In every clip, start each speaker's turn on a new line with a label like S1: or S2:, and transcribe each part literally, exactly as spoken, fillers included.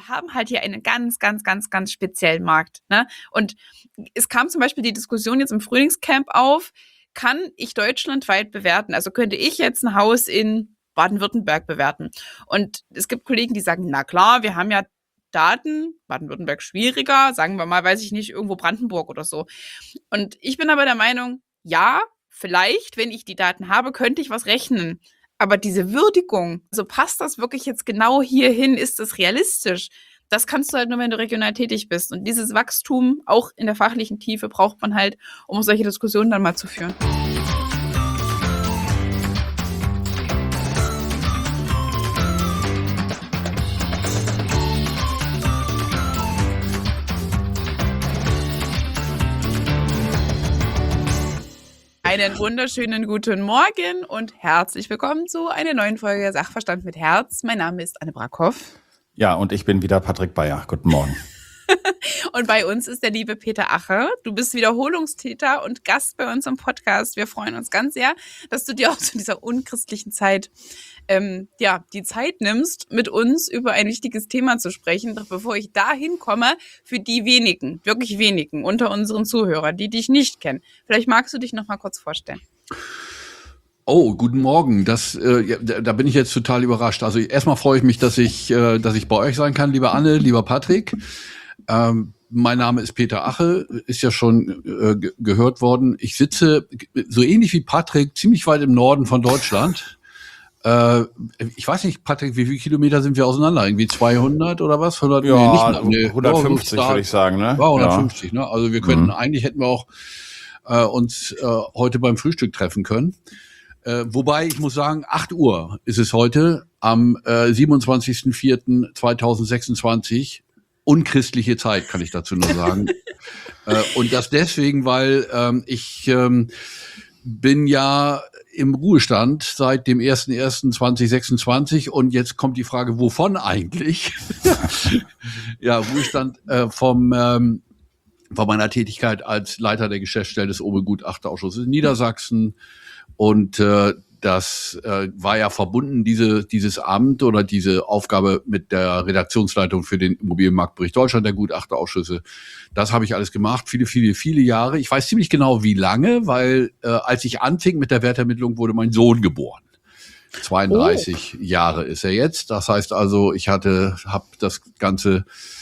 S1: wir haben halt hier einen ganz, ganz, ganz, ganz speziellen Markt. Ne? Und es kam zum Beispiel die Diskussion jetzt im Frühlingscamp auf, kann ich deutschlandweit bewerten? Also könnte ich jetzt ein Haus in Baden-Württemberg bewerten? Und es gibt Kollegen, die sagen, na klar, wir haben ja Daten, Baden-Württemberg schwieriger, sagen wir mal, weiß ich nicht, irgendwo Brandenburg oder so. Und ich bin aber der Meinung, ja, vielleicht, wenn ich die Daten habe, könnte ich was rechnen. Aber diese Würdigung, so passt das wirklich jetzt genau hierhin, ist das realistisch? Das kannst du halt nur, wenn du regional tätig bist. Und dieses Wachstum, auch in der fachlichen Tiefe, braucht man halt, um solche Diskussionen dann mal zu führen. Einen wunderschönen guten Morgen und herzlich willkommen zu einer neuen Folge Sachverstand mit Herz. Mein Name ist Anne Brackhoff.
S2: Ja, und ich bin wieder Patrick Bayer. Guten Morgen.
S1: Und bei uns ist der liebe Peter Ache. Du bist Wiederholungstäter und Gast bei uns im Podcast. Wir freuen uns ganz sehr, dass du dir auch zu dieser unchristlichen Zeit ähm, ja, die Zeit nimmst, mit uns über ein wichtiges Thema zu sprechen. Doch bevor ich dahin komme, für die wenigen, wirklich wenigen unter unseren Zuhörern, die dich nicht kennen, vielleicht magst du dich noch mal kurz vorstellen.
S3: Oh, guten Morgen. Das, äh, ja, da bin ich jetzt total überrascht. Also erstmal freue ich mich, dass ich, äh, dass ich bei euch sein kann, lieber Anne, lieber Patrick. Ähm, mein Name ist Peter Ache, ist ja schon äh, ge- gehört worden. Ich sitze so ähnlich wie Patrick ziemlich weit im Norden von Deutschland. Äh, ich weiß nicht, Patrick, wie viele Kilometer sind wir auseinander? Irgendwie zweihundert oder was? hundert,
S2: Ja,
S3: nee, nicht, nee,
S2: hundertfünfzig würde ich sagen, ne?
S3: Ja, hundertfünfzig, ja. Ne? Also wir könnten,
S2: Mhm.
S3: eigentlich hätten wir auch äh, uns äh, heute beim Frühstück treffen können. Äh, wobei, ich muss sagen, acht Uhr ist es heute, am äh, siebenundzwanzigsten vierten zweitausendsechsundzwanzig. Unchristliche Zeit, kann ich dazu nur sagen. äh, und das deswegen, weil ähm, ich ähm, bin ja im Ruhestand seit dem ersten ersten zweitausendsechsundzwanzig und jetzt kommt die Frage, wovon eigentlich? Ja, Ruhestand äh, vom ähm, von meiner Tätigkeit als Leiter der Geschäftsstelle des Obergutachterausschusses in Niedersachsen. Und äh, das äh, war ja verbunden, diese dieses Amt oder diese Aufgabe mit der Redaktionsleitung für den Immobilienmarktbericht Deutschland der Gutachterausschüsse. Das habe ich alles gemacht, viele, viele, viele Jahre. Ich weiß ziemlich genau, wie lange, weil äh, als ich anfing mit der Wertermittlung, wurde mein Sohn geboren. zweiunddreißig oh. Jahre ist er jetzt. Das heißt also, ich hatte, habe das Ganze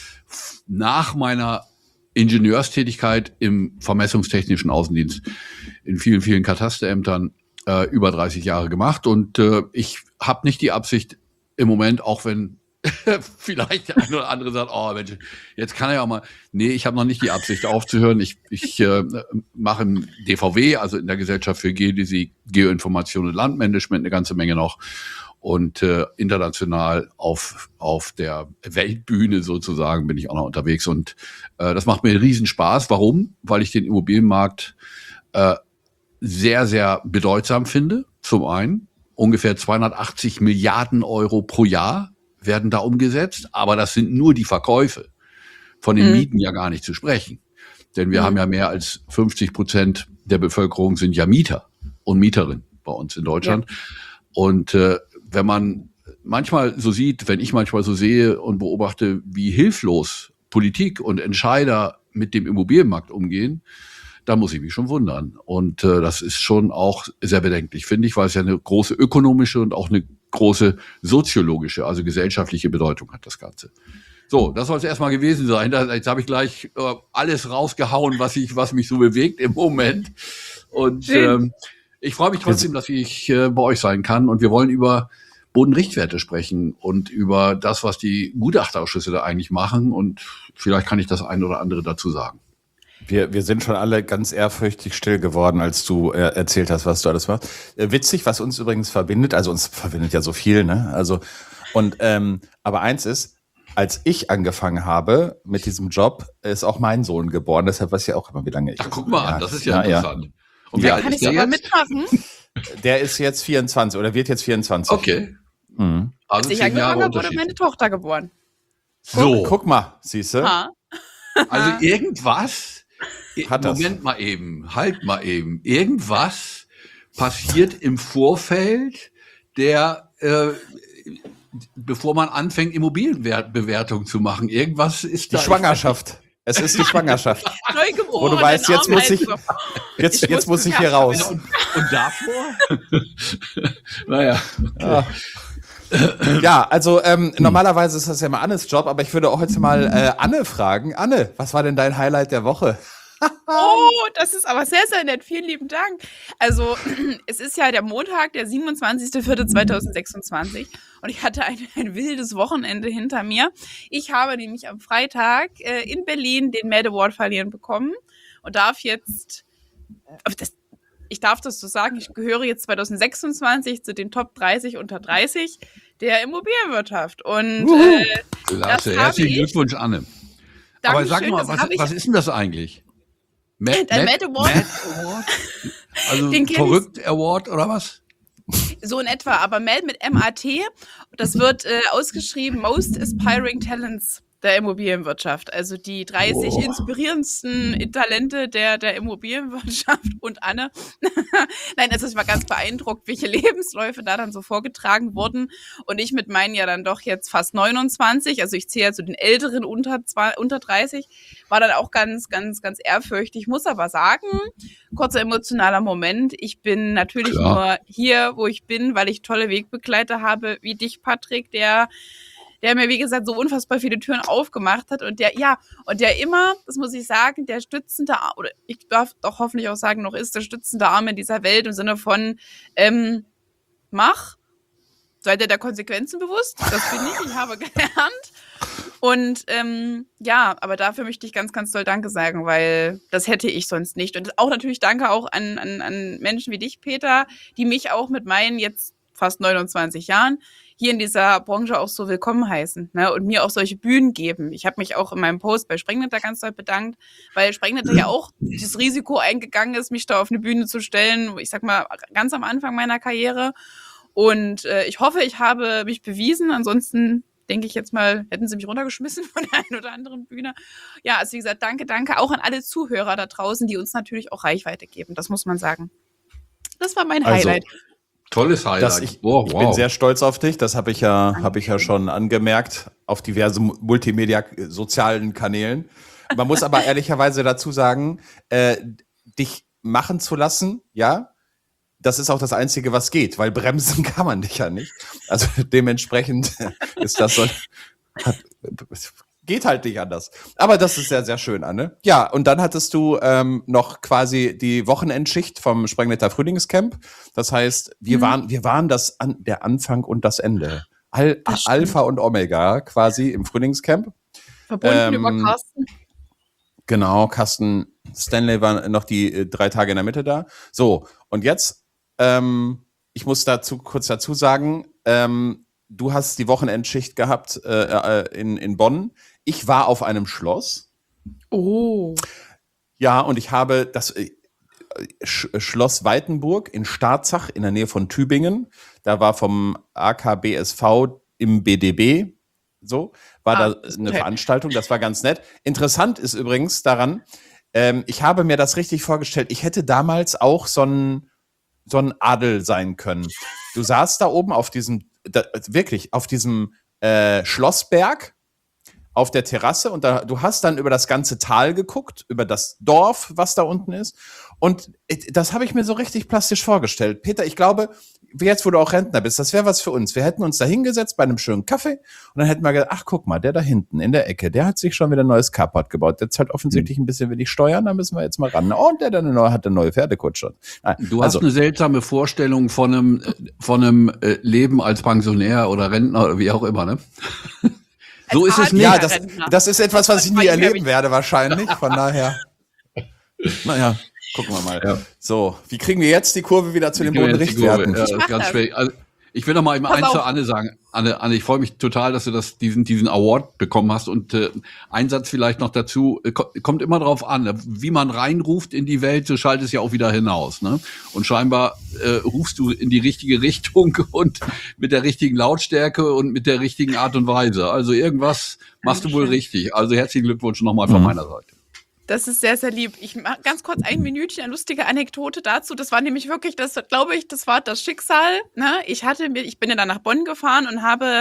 S3: nach meiner Ingenieurstätigkeit im vermessungstechnischen Außendienst in vielen, vielen Katasterämtern äh, über dreißig Jahre gemacht. Und äh, ich habe nicht die Absicht im Moment, auch wenn vielleicht der eine oder andere sagt, oh Mensch, jetzt kann er ja mal. Nee, ich habe noch nicht die Absicht aufzuhören. Ich, ich äh, mache im D V W, also in der Gesellschaft für Geodäsie, Geoinformation und Landmanagement, eine ganze Menge noch. Und äh, international auf auf der Weltbühne sozusagen bin ich auch noch unterwegs. Und äh, das macht mir einen Riesenspaß. Warum? Weil ich den Immobilienmarkt äh, sehr, sehr bedeutsam finde. Zum einen ungefähr zweihundertachtzig Milliarden Euro pro Jahr werden da umgesetzt. Aber das sind nur die Verkäufe. Von den mhm. Mieten ja gar nicht zu sprechen. Denn wir mhm. haben ja mehr als fünfzig Prozent der Bevölkerung sind ja Mieter und Mieterinnen bei uns in Deutschland. Ja. Und äh, wenn man manchmal so sieht, wenn ich manchmal so sehe und beobachte, wie hilflos Politik und Entscheider mit dem Immobilienmarkt umgehen, da muss ich mich schon wundern. Und äh, das ist schon auch sehr bedenklich, finde ich, weil es ja eine große ökonomische und auch eine große soziologische, also gesellschaftliche Bedeutung hat, das Ganze. So, das soll es erstmal gewesen sein. Jetzt habe ich gleich äh, alles rausgehauen, was ich, was mich so bewegt im Moment. Und ähm, ich freue mich trotzdem, dass ich äh, bei euch sein kann. Und wir wollen über Bodenrichtwerte sprechen und über das, was die Gutachterausschüsse da eigentlich machen. Und vielleicht kann ich das eine oder andere dazu sagen.
S2: Wir, wir sind schon alle ganz ehrfürchtig still geworden, als du äh, erzählt hast, was du alles machst. Äh, witzig, was uns übrigens verbindet. Also uns verbindet ja so viel, ne? Also und ähm, aber eins ist, als ich angefangen habe mit diesem Job, ist auch mein Sohn geboren. Deshalb weiß ich auch immer, wie lange ich.
S3: Ach, guck mal
S2: ja,
S3: an, das ist ja, ja interessant.
S2: Ja.
S3: Und
S1: wie ja, alt kann ist ich der mitmachen?
S2: Der ist jetzt vierundzwanzig oder wird jetzt vierundzwanzig.
S3: Okay.
S2: Mhm.
S1: Also als ich angefangen habe, wurde meine Tochter geboren.
S2: So. Guck, guck mal, siehst du?
S3: Also irgendwas,
S2: Hat
S3: Moment
S2: das.
S3: mal eben, halt mal eben, irgendwas passiert im Vorfeld der, äh, bevor man anfängt, Immobilienbewertung zu machen. Irgendwas ist
S2: die
S3: da.
S2: Schwangerschaft. Es ist die Schwangerschaft.
S1: Neugeboren.
S2: Wo du weißt, jetzt muss ich, jetzt,
S1: Ich
S2: jetzt
S1: muss
S2: muss ich
S1: das
S2: hier
S1: ja
S2: raus.
S3: Und, und davor? Naja. Okay.
S2: Ja. Ja, also ähm, normalerweise ist das ja mal Annes Job, aber ich würde auch heute mal äh, Anne fragen. Anne, was war denn dein Highlight der Woche?
S1: Oh, das ist aber sehr, sehr nett. Vielen lieben Dank. Also, es ist ja der Montag, der siebenundzwanzigster vierter zweitausendsechsundzwanzig und ich hatte ein, ein wildes Wochenende hinter mir. Ich habe nämlich am Freitag äh, in Berlin den Mad Award verliehen bekommen und darf jetzt, das, ich darf das so sagen, ich gehöre jetzt zweitausendsechsundzwanzig zu den Top dreißig unter dreißig der Immobilienwirtschaft. Und
S3: Uhu.
S1: äh,
S3: Klasse,
S1: das
S3: herzlichen
S1: habe ich.
S3: Glückwunsch, Anne. Aber sag
S1: Dankeschön,
S3: mal,
S1: das
S3: was,
S1: habe ich.
S3: was ist denn das eigentlich? Mad,
S1: Der Mad Award.
S3: Mad Award? Also
S1: Den kenn ich.
S3: verrückt Award oder was?
S1: So in etwa, aber Mad mit M A T, das wird äh, ausgeschrieben Most Aspiring Talents der Immobilienwirtschaft. Also die dreißig
S3: Oh.
S1: inspirierendsten Talente der, der Immobilienwirtschaft und Anne. Nein, also ich war ganz beeindruckt, welche Lebensläufe da dann so vorgetragen wurden. Und ich mit meinen ja dann doch jetzt fast neunundzwanzig, also ich zähle ja zu den Älteren unter, zwei, unter dreißig, war dann auch ganz, ganz, ganz ehrfürchtig. Muss aber sagen, kurzer emotionaler Moment, ich bin natürlich
S3: Klar.
S1: nur hier, wo ich bin, weil ich tolle Wegbegleiter habe, wie dich, Patrick, der der mir, wie gesagt, so unfassbar viele Türen aufgemacht hat und der, ja, und der immer, das muss ich sagen, der stützende Arm, oder ich darf doch hoffentlich auch sagen, noch ist der stützende Arm in dieser Welt im Sinne von, ähm, mach, seid ihr der Konsequenzen bewusst, das bin ich, ich habe gelernt und, ähm, ja, aber dafür möchte ich ganz, ganz doll Danke sagen, weil das hätte ich sonst nicht und auch natürlich Danke auch an, an, an Menschen wie dich, Peter, die mich auch mit meinen jetzt fast neunundzwanzig Jahren hier in dieser Branche auch so willkommen heißen, ne, und mir auch solche Bühnen geben. Ich habe mich auch in meinem Post bei Sprengnetter ganz doll bedankt, weil Sprengnetter ja auch dieses Risiko eingegangen ist, mich da auf eine Bühne zu stellen, ich sag mal, ganz am Anfang meiner Karriere. Und äh, ich hoffe, ich habe mich bewiesen. Ansonsten denke ich jetzt mal, hätten sie mich runtergeschmissen von der einen oder anderen Bühne. Ja, also wie gesagt, danke, danke auch an alle Zuhörer da draußen, die uns natürlich auch Reichweite geben. Das muss man sagen. Das war mein
S2: Also,
S1: Highlight.
S3: Tolles Highlight.
S2: Das, ich
S3: oh,
S2: ich
S3: wow.
S2: bin sehr stolz auf dich. Das habe ich ja, habe ich ja schon angemerkt auf diverse Multimedia-sozialen Kanälen. Man muss aber ehrlicherweise dazu sagen, äh, dich machen zu lassen, ja, das ist auch das Einzige, was geht, weil bremsen kann man dich ja nicht. Also dementsprechend ist das so, hat, geht halt nicht anders. Aber das ist sehr, sehr schön, Anne. Ja, und dann hattest du ähm, noch quasi die Wochenendschicht vom Sprengnetter Frühlingscamp. Das heißt, wir
S1: Mhm.
S2: waren, wir waren das an, der Anfang und das Ende. Al
S1: Das stimmt.
S2: Alpha und Omega quasi im Frühlingscamp.
S1: Verbunden
S2: ähm,
S1: über Carsten.
S2: Genau, Carsten Stanley war noch die äh, drei Tage in der Mitte da. So, und jetzt, ähm, ich muss dazu kurz dazu sagen, ähm, du hast die Wochenendschicht gehabt äh, äh, in, in Bonn. Ich war auf einem Schloss.
S1: Oh.
S2: Ja, und ich habe das äh, Sch Schloss Weitenburg in Starzach in der Nähe von Tübingen. Da war vom A K B S V im B D B, so, war
S1: Ah,
S2: da
S1: das ist
S2: eine
S1: nett.
S2: Veranstaltung. Das war ganz nett. Interessant ist übrigens daran, ähm, ich habe mir das richtig vorgestellt. Ich hätte damals auch so ein, so ein Adel sein können. Du saßt da oben auf diesem, da, wirklich, auf diesem äh, Schlossberg, auf der Terrasse und da, du hast dann über das ganze Tal geguckt, über das Dorf, was da unten ist. Und das habe ich mir so richtig plastisch vorgestellt. Peter, ich glaube, jetzt, wo du auch Rentner bist, das wäre was für uns. Wir hätten uns da hingesetzt bei einem schönen Kaffee und dann hätten wir gedacht, ach, guck mal, der da hinten in der Ecke, der hat sich schon wieder ein neues Carport gebaut. Der zahlt offensichtlich ein bisschen wenig Steuern, da müssen wir jetzt mal ran. Und der dann eine neue, hat eine neue Pferdekutsche.
S3: Du
S2: also,
S3: hast eine seltsame Vorstellung von einem, von einem äh, Leben als Pensionär oder Rentner oder wie auch immer, ne? So
S1: Als
S3: ist es nicht.
S2: ja,
S1: Adliger
S2: das,
S1: Rentner.
S2: das ist etwas, was ich nie
S1: Das war
S2: erleben
S1: ihm,
S2: werde wahrscheinlich. Von daher, naja, gucken wir mal.
S3: Ja.
S2: So, wie kriegen wir jetzt die Kurve wieder zu den
S3: Ich gebe jetzt die Kurve.
S2: Bodenrichtwerten?
S3: Ja, das ist
S1: mach
S3: ganz
S1: das.
S3: schwer. Also, ich will noch mal eben
S1: Pass
S3: eins
S1: auf.
S3: zu Anne sagen. Anne, Anne, ich freue mich total, dass du das, diesen, diesen Award bekommen hast. Und äh, ein Satz vielleicht noch dazu, äh, ko- kommt immer drauf an, ne? Wie man reinruft in die Welt, so schaltet es ja auch wieder hinaus. Ne? Und scheinbar äh, rufst du in die richtige Richtung und mit der richtigen Lautstärke und mit der richtigen Art und Weise. Also irgendwas machst du wohl
S1: Dankeschön.
S3: richtig. Also herzlichen Glückwunsch nochmal von
S2: Mhm.
S3: meiner Seite.
S1: Das ist sehr, sehr lieb. Ich mache ganz kurz ein Minütchen, eine lustige Anekdote dazu. Das war nämlich wirklich, das glaube ich, das war das Schicksal. Ne? Ich hatte mir, ich bin ja dann nach Bonn gefahren und habe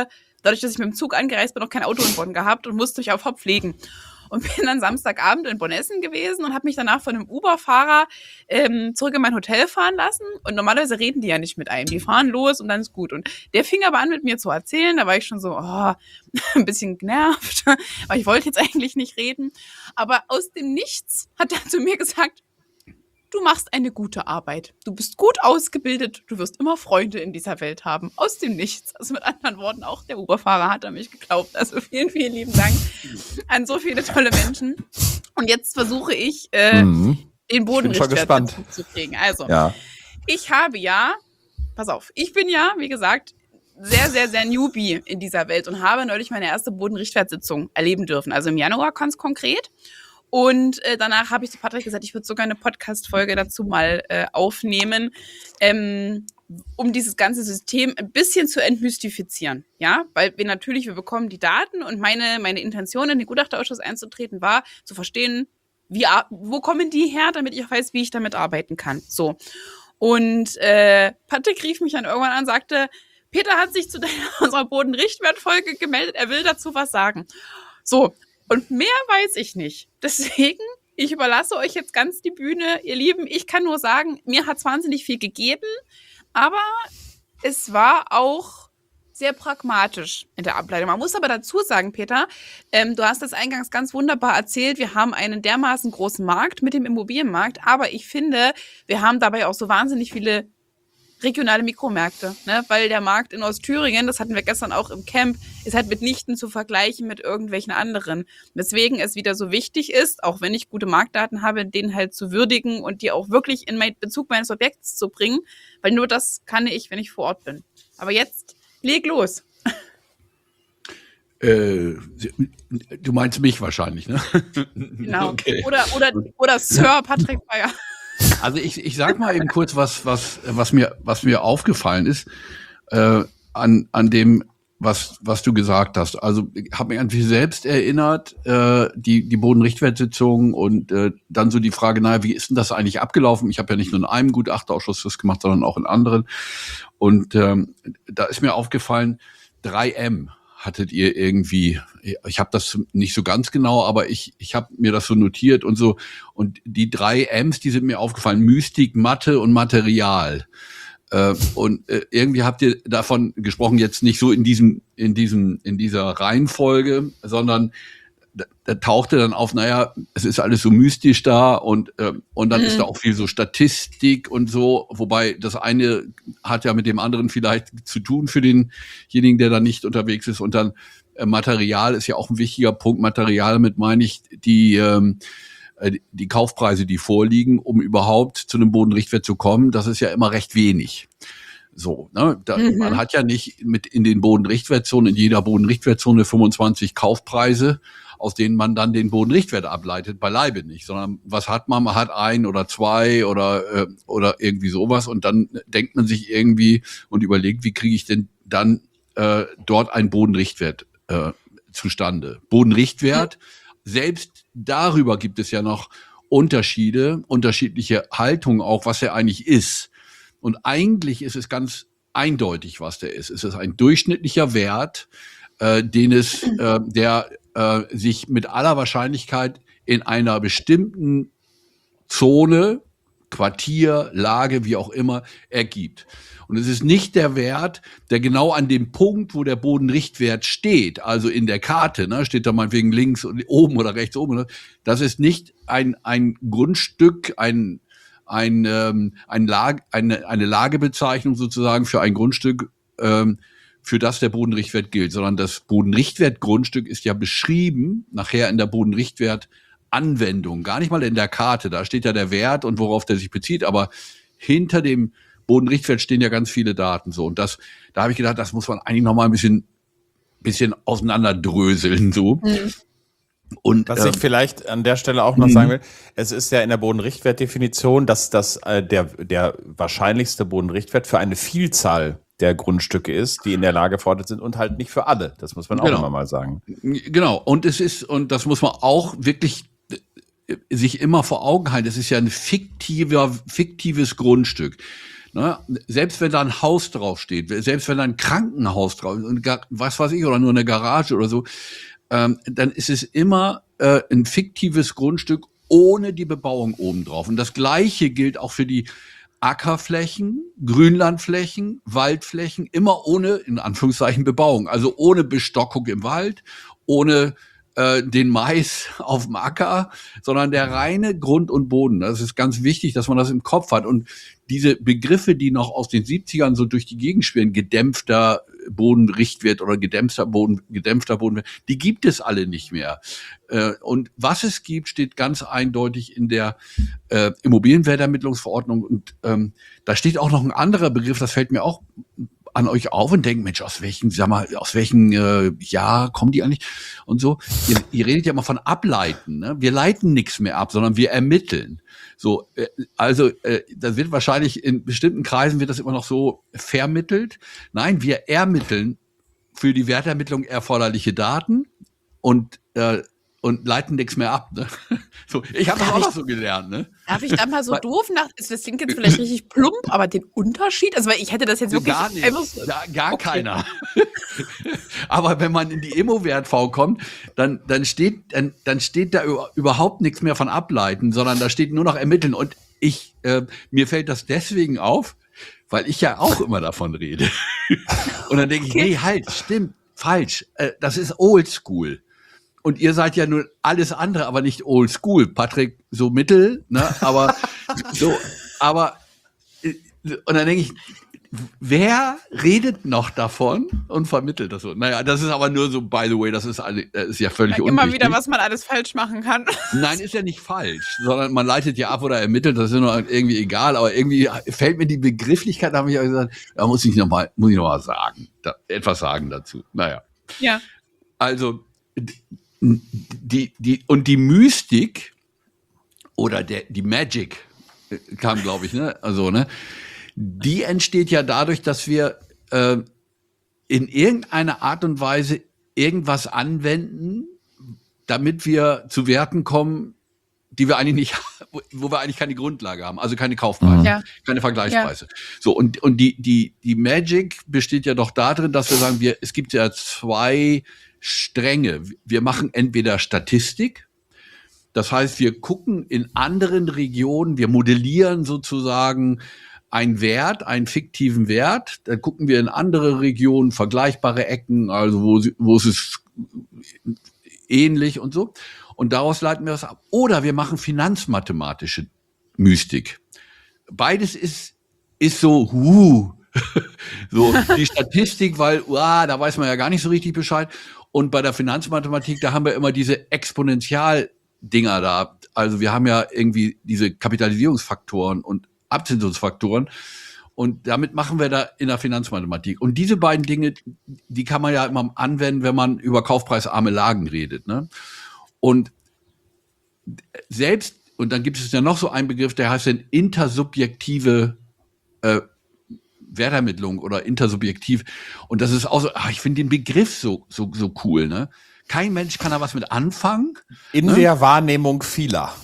S1: dadurch, dass ich mit dem Zug angereist bin, noch kein Auto in Bonn gehabt und musste mich auf Hopf legen. Und bin dann Samstagabend in Bonn essen gewesen und habe mich danach von einem Uber-Fahrer ähm, zurück in mein Hotel fahren lassen. Und normalerweise reden die ja nicht mit einem. Die fahren los und dann ist gut. Und der fing aber an, mit mir zu erzählen. Da war ich schon so, oh, ein bisschen genervt. Weil ich wollte jetzt eigentlich nicht reden. Aber aus dem Nichts hat er zu mir gesagt, du machst eine gute Arbeit. Du bist gut ausgebildet. Du wirst immer Freunde in dieser Welt haben. Aus dem Nichts. Also mit anderen Worten, auch der Uber-Fahrer hat an mich geglaubt. Also vielen, vielen lieben Dank an so viele tolle Menschen. Und jetzt versuche ich, äh, mhm. den Boden richtig zu kriegen. Also, ja. ich habe ja, pass auf, ich bin ja, wie gesagt, sehr, sehr, sehr Newbie in dieser Welt und habe neulich meine erste Bodenrichtwertsitzung erleben dürfen. Also im Januar ganz konkret. Und äh, danach habe ich zu Patrick gesagt, ich würde sogar eine Podcast-Folge dazu mal äh, aufnehmen, ähm, um dieses ganze System ein bisschen zu entmystifizieren. Ja, weil wir natürlich, wir bekommen die Daten und meine, meine Intention, in den Gutachterausschuss einzutreten, war, zu verstehen, wie, wo kommen die her, damit ich auch weiß, wie ich damit arbeiten kann. So. Und äh, Patrick rief mich dann irgendwann an und sagte, Peter hat sich zu deiner, unserer Bodenrichtwertfolge gemeldet, er will dazu was sagen. So. Und mehr weiß ich nicht. Deswegen, ich überlasse euch jetzt ganz die Bühne. Ihr Lieben, ich kann nur sagen, mir hat es wahnsinnig viel gegeben, aber es war auch sehr pragmatisch in der Ableitung. Man muss aber dazu sagen, Peter, ähm, du hast das eingangs ganz wunderbar erzählt, wir haben einen dermaßen großen Markt mit dem Immobilienmarkt, aber ich finde, wir haben dabei auch so wahnsinnig viele regionale Mikromärkte, ne? Weil der Markt in Ostthüringen, das hatten wir gestern auch im Camp, ist halt mitnichten zu vergleichen mit irgendwelchen anderen. Weswegen es wieder so wichtig ist, auch wenn ich gute Marktdaten habe, den halt zu würdigen und die auch wirklich in meinen Bezug meines Objekts zu bringen, weil nur das kann ich, wenn ich vor Ort bin. Aber jetzt, leg los.
S3: Äh, du meinst mich wahrscheinlich, ne?
S1: Genau. Okay. Oder, oder, oder Sir Patrick Bayer.
S3: Also ich, ich sag mal eben kurz, was, was, was mir, was mir aufgefallen ist, äh, an, an dem, was, was du gesagt hast. Also ich habe mich an mich selbst erinnert, äh, die, die Bodenrichtwertsitzung und äh, dann so die Frage, naja, wie ist denn das eigentlich abgelaufen? Ich habe ja nicht nur in einem Gutachterausschuss das gemacht, sondern auch in anderen. Und ähm, da ist mir aufgefallen, drei M hattet ihr irgendwie, ich habe das nicht so ganz genau, aber ich ich habe mir das so notiert und so. Und die drei M's, die sind mir aufgefallen, Mystik, Mathe und Material. Äh, und äh, irgendwie habt ihr davon gesprochen, jetzt nicht so in diesem, in diesem, in dieser Reihenfolge, sondern da, da tauchte dann auf, naja, es ist alles so mystisch da und äh, und dann mhm. ist da auch viel so Statistik und so, wobei das eine hat ja mit dem anderen vielleicht zu tun für denjenigen, der da nicht unterwegs ist. Und dann äh, Material ist ja auch ein wichtiger Punkt. Material, mit meine ich die ähm, die Kaufpreise, die vorliegen, um überhaupt zu einem Bodenrichtwert zu kommen. Das ist ja immer recht wenig. So, ne, da, mhm. man hat ja nicht mit in den Bodenrichtwertzonen, in jeder Bodenrichtwertzone fünfundzwanzig Kaufpreise, aus denen man dann den Bodenrichtwert ableitet, beileibe nicht, sondern was hat man? Man hat ein oder zwei oder äh, oder irgendwie sowas und dann denkt man sich irgendwie und überlegt, wie kriege ich denn dann äh, dort einen Bodenrichtwert äh, zustande? Bodenrichtwert, mhm. selbst darüber gibt es ja noch Unterschiede, unterschiedliche Haltungen auch, was er eigentlich ist. Und eigentlich ist es ganz eindeutig, was der ist. Es ist ein durchschnittlicher Wert, äh, den es, äh, der äh, sich mit aller Wahrscheinlichkeit in einer bestimmten Zone, Quartier, Lage, wie auch immer, ergibt. Und es ist nicht der Wert, der genau an dem Punkt, wo der Bodenrichtwert steht, also in der Karte, ne, steht da meinetwegen links und oben oder rechts oben. Ne, das ist nicht ein, ein Grundstück, ein ein, ähm, ein Lage, eine, eine Lagebezeichnung sozusagen für ein Grundstück, ähm, für das der Bodenrichtwert gilt, sondern das Bodenrichtwertgrundstück ist ja beschrieben nachher in der Bodenrichtwertanwendung, gar nicht mal in der Karte, da steht ja der Wert und worauf der sich bezieht, aber hinter dem Bodenrichtwert stehen ja ganz viele Daten so und das, da habe ich gedacht, das muss man eigentlich noch mal ein bisschen, bisschen auseinanderdröseln so. Mhm.
S2: Und was ich ähm, vielleicht an der Stelle auch noch sagen will, es ist ja in der Bodenrichtwertdefinition, dass das äh, der, der wahrscheinlichste Bodenrichtwert für eine Vielzahl der Grundstücke ist, die in der Lage gefordert sind und halt nicht für alle. Das muss man auch
S3: genau.
S2: immer mal sagen.
S3: Genau. Und es ist, und das muss man auch wirklich sich immer vor Augen halten, es ist ja ein fiktiver, fiktives Grundstück. Ne? Selbst wenn da ein Haus draufsteht, selbst wenn da ein Krankenhaus drauf ist, was weiß ich, oder nur eine Garage oder so, ähm, dann ist es immer äh, ein fiktives Grundstück ohne die Bebauung obendrauf. Und das Gleiche gilt auch für die Ackerflächen, Grünlandflächen, Waldflächen, immer ohne, in Anführungszeichen, Bebauung. Also ohne Bestockung im Wald, ohne äh, den Mais auf dem Acker, sondern der reine Grund und Boden. Das ist ganz wichtig, dass man das im Kopf hat. Und diese Begriffe, die noch aus den siebzigern so durch die Gegend schwirren, gedämpfter Bodenrichtwert oder gedämpfter Boden, gedämpfter Boden, die gibt es alle nicht mehr. Äh, und was es gibt, steht ganz eindeutig in der äh, Immobilienwertermittlungsverordnung. Und ähm, da steht auch noch ein anderer Begriff, das fällt mir auch an euch auf und denkt, Mensch, aus welchen, sag mal, aus welchen äh, Jahr kommen die eigentlich? Und so. Ihr, ihr redet ja immer von Ableiten. Ne? Wir leiten nichts mehr ab, sondern wir ermitteln. So, äh, also äh, das wird wahrscheinlich in bestimmten Kreisen wird das immer noch so vermittelt. Nein, wir ermitteln für die Wertermittlung erforderliche Daten und äh, und leiten nichts mehr ab. Ne? So, ich habe das auch noch so gelernt. Ne?
S1: Darf ich da mal so doof nach, das klingt jetzt vielleicht richtig plump, aber den Unterschied, also weil ich hätte das jetzt wirklich
S3: gar nicht,
S1: so,
S3: ja, gar
S1: okay.
S3: keiner. Aber wenn man in die Immo-Wert V kommt, dann dann steht dann dann steht da überhaupt nichts mehr von ableiten, sondern da steht nur noch ermitteln. Und ich äh, mir fällt das deswegen auf, weil ich ja auch immer davon rede. Und dann denke ich, okay. nee, halt, stimmt, falsch. Äh, das ist Oldschool. Und ihr seid ja nun alles andere, aber nicht old school. Patrick so mittel, ne? Aber so, aber und dann denke ich, wer redet noch davon und vermittelt das so? Naja, das ist aber nur so, by the way, das ist, alle, das ist ja völlig
S1: ja,
S3: unwichtig.
S1: immer wieder, was man alles falsch machen kann.
S3: Nein, ist ja nicht falsch, sondern man leitet ja ab oder ermittelt, das ist nur irgendwie egal, aber irgendwie fällt mir die Begrifflichkeit, da habe ich auch gesagt, da muss ich nochmal, muss ich noch mal sagen, da, etwas sagen dazu. Naja.
S1: Ja.
S3: Also, Die, die, und die Mystik oder der, die Magic kam, glaube ich, ne, also, ne, die entsteht ja dadurch, dass wir äh, in irgendeiner Art und Weise irgendwas anwenden, damit wir zu Werten kommen, die wir eigentlich nicht, wo wir eigentlich keine Grundlage haben, also keine Kaufpreise,
S1: ja.
S3: keine Vergleichspreise. Ja. So, und, und die, die, die Magic besteht ja doch darin, dass wir sagen, wir, es gibt ja zwei Stränge. Wir machen entweder Statistik, das heißt, wir gucken in anderen Regionen, wir modellieren sozusagen einen Wert, einen fiktiven Wert, dann gucken wir in andere Regionen, vergleichbare Ecken, also wo, wo es ist ähnlich und so. Und daraus leiten wir das ab. Oder wir machen finanzmathematische Mystik. Beides ist, ist so, huh, so die Statistik, weil, uah, da weiß man ja gar nicht so richtig Bescheid. Und bei der Finanzmathematik, da haben wir immer diese Exponentialdinger da. Also wir haben ja irgendwie diese Kapitalisierungsfaktoren und Abzinsungsfaktoren. Und damit machen wir da in der Finanzmathematik. Und diese beiden Dinge, die kann man ja immer anwenden, wenn man über kaufpreisarme Lagen redet. Ne? Und selbst, und dann gibt es ja noch so einen Begriff, der heißt dann intersubjektive äh, Wertermittlung oder intersubjektiv. Und das ist auch so, ach, ich finde den Begriff so, so, so cool, ne? Kein Mensch kann da was mit anfangen.
S2: In ne? der Wahrnehmung vieler.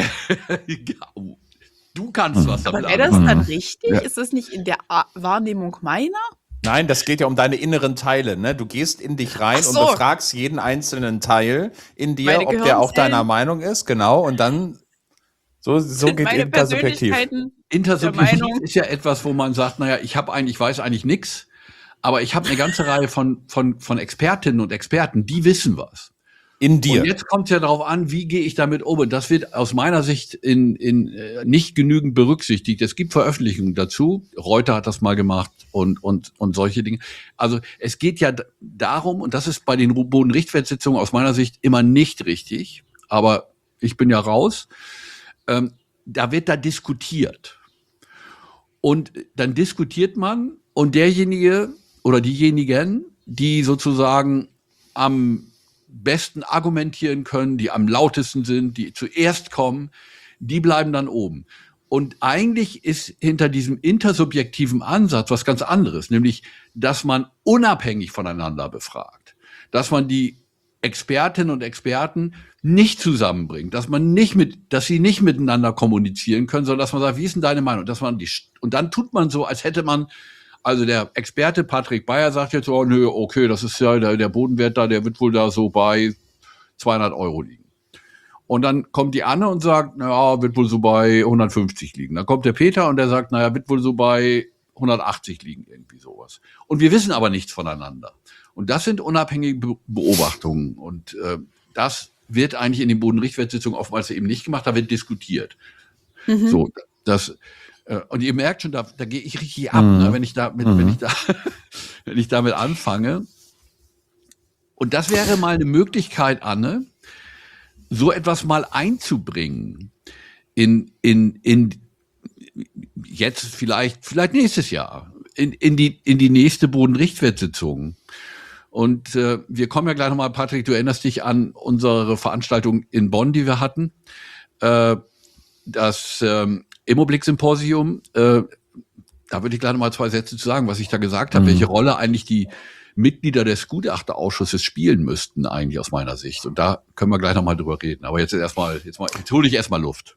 S3: Du kannst was damit
S1: anfangen. Aber wäre das dann richtig? Ja. Ist das nicht in der A- Wahrnehmung meiner?
S2: Nein, das geht ja um deine inneren Teile, ne? Du gehst in dich rein so. und befragst jeden einzelnen Teil in dir, ob der auch deiner Meinung ist, genau. Und dann so, so geht intersubjektiv.
S3: Intersubjektiv ist ja etwas, wo man sagt, naja, ich habe eigentlich, ich weiß eigentlich nichts, aber ich habe eine ganze Reihe von, von, von Expertinnen und Experten, die wissen was.
S2: In dir.
S3: Und jetzt kommt es ja darauf an, wie gehe ich damit um. Und das wird aus meiner Sicht in, in äh, nicht genügend berücksichtigt. Es gibt Veröffentlichungen dazu. Reuter hat das mal gemacht und, und, und solche Dinge. Also es geht ja d- darum, und das ist bei den Bodenrichtwertsitzungen aus meiner Sicht immer nicht richtig, aber ich bin ja raus, ähm, da wird da diskutiert. Und dann diskutiert man und derjenige oder diejenigen, die sozusagen am besten argumentieren können, die am lautesten sind, die zuerst kommen, die bleiben dann oben. Und eigentlich ist hinter diesem intersubjektiven Ansatz was ganz anderes, nämlich, dass man unabhängig voneinander befragt, dass man die Expertinnen und Experten nicht zusammenbringt, dass man nicht mit, dass sie nicht miteinander kommunizieren können, sondern dass man sagt, wie ist denn deine Meinung? Dass man die, und dann tut man so, als hätte man, also der Experte Patrick Bayer sagt jetzt, oh nö, okay, das ist ja der, der Bodenwert da, der wird wohl da so bei zweihundert Euro liegen. Und dann kommt die Anne und sagt, naja, wird wohl so bei hundertfünfzig liegen. Dann kommt der Peter und der sagt, naja, wird wohl so bei hundertachtzig liegen, irgendwie sowas. Und wir wissen aber nichts voneinander. Und das sind unabhängige Be- Beobachtungen. Und äh, das wird eigentlich in den Bodenrichtwertsitzungen oftmals eben nicht gemacht, da wird diskutiert. Mhm. So, das, äh, und ihr merkt schon, da, da gehe ich richtig ab, mhm. ne, wenn ich da mit, mhm. wenn ich da, wenn ich damit anfange. Und das wäre mal eine Möglichkeit, Anne, so etwas mal einzubringen in, in, in, jetzt vielleicht, vielleicht nächstes Jahr, in, in die, in die nächste Bodenrichtwertsitzung. Und äh, wir kommen ja gleich nochmal, Patrick, du erinnerst dich an unsere Veranstaltung in Bonn, die wir hatten. Äh, das ähm, Immoblick-Symposium, äh, da würde ich gleich nochmal zwei Sätze zu sagen, was ich da gesagt habe, mhm. welche Rolle eigentlich die Mitglieder des Gutachterausschusses spielen müssten, eigentlich aus meiner Sicht. Und da können wir gleich nochmal drüber reden. Aber jetzt erstmal, jetzt mal, jetzt hole ich erstmal Luft.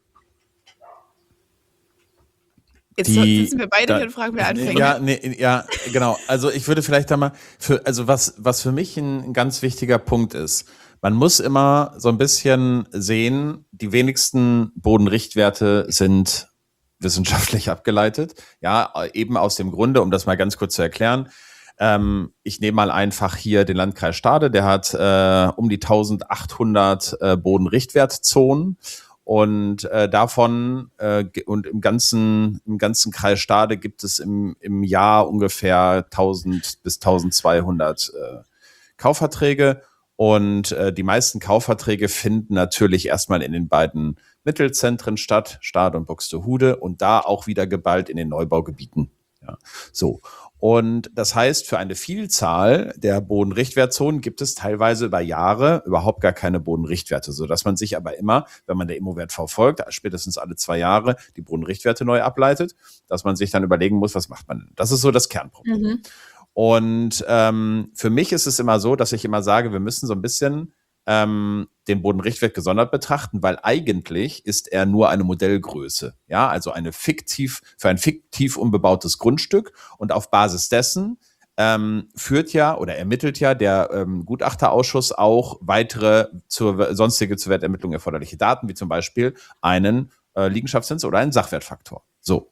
S1: Jetzt die, sitzen wir beide da, hier und fragen, wer anfängt.
S2: Ja, nee, ja, genau. Also ich würde vielleicht da mal, für, also was, was für mich ein ganz wichtiger Punkt ist, man muss immer so ein bisschen sehen, die wenigsten Bodenrichtwerte sind wissenschaftlich abgeleitet. Ja, eben aus dem Grunde, um das mal ganz kurz zu erklären, ähm, ich nehme mal einfach hier den Landkreis Stade, der hat äh, um die eintausendachthundert äh, Bodenrichtwertzonen. Und äh, davon äh, und im ganzen im ganzen Kreis Stade gibt es im im Jahr ungefähr tausend bis eintausendzweihundert äh, Kaufverträge. Und äh, die meisten Kaufverträge finden natürlich erstmal in den beiden Mittelzentren statt, Stade und Buxtehude, und da auch wieder geballt in den Neubaugebieten. Ja, so. Und das heißt, für eine Vielzahl der Bodenrichtwertzonen gibt es teilweise über Jahre überhaupt gar keine Bodenrichtwerte, sodass man sich aber immer, wenn man der Immowert-V folgt, spätestens alle zwei Jahre die Bodenrichtwerte neu ableitet, dass man sich dann überlegen muss, was macht man denn? Das ist so das Kernproblem. Mhm. Und ähm, für mich ist es immer so, dass ich immer sage, wir müssen so ein bisschen ähm, den Bodenrichtwert gesondert betrachten, weil eigentlich ist er nur eine Modellgröße, ja, also eine fiktiv, für ein fiktiv unbebautes Grundstück, und auf Basis dessen ähm, führt ja oder ermittelt ja der ähm, Gutachterausschuss auch weitere zur sonstige zur Wertermittlung erforderliche Daten, wie zum Beispiel einen äh, Liegenschaftszins oder einen Sachwertfaktor. So.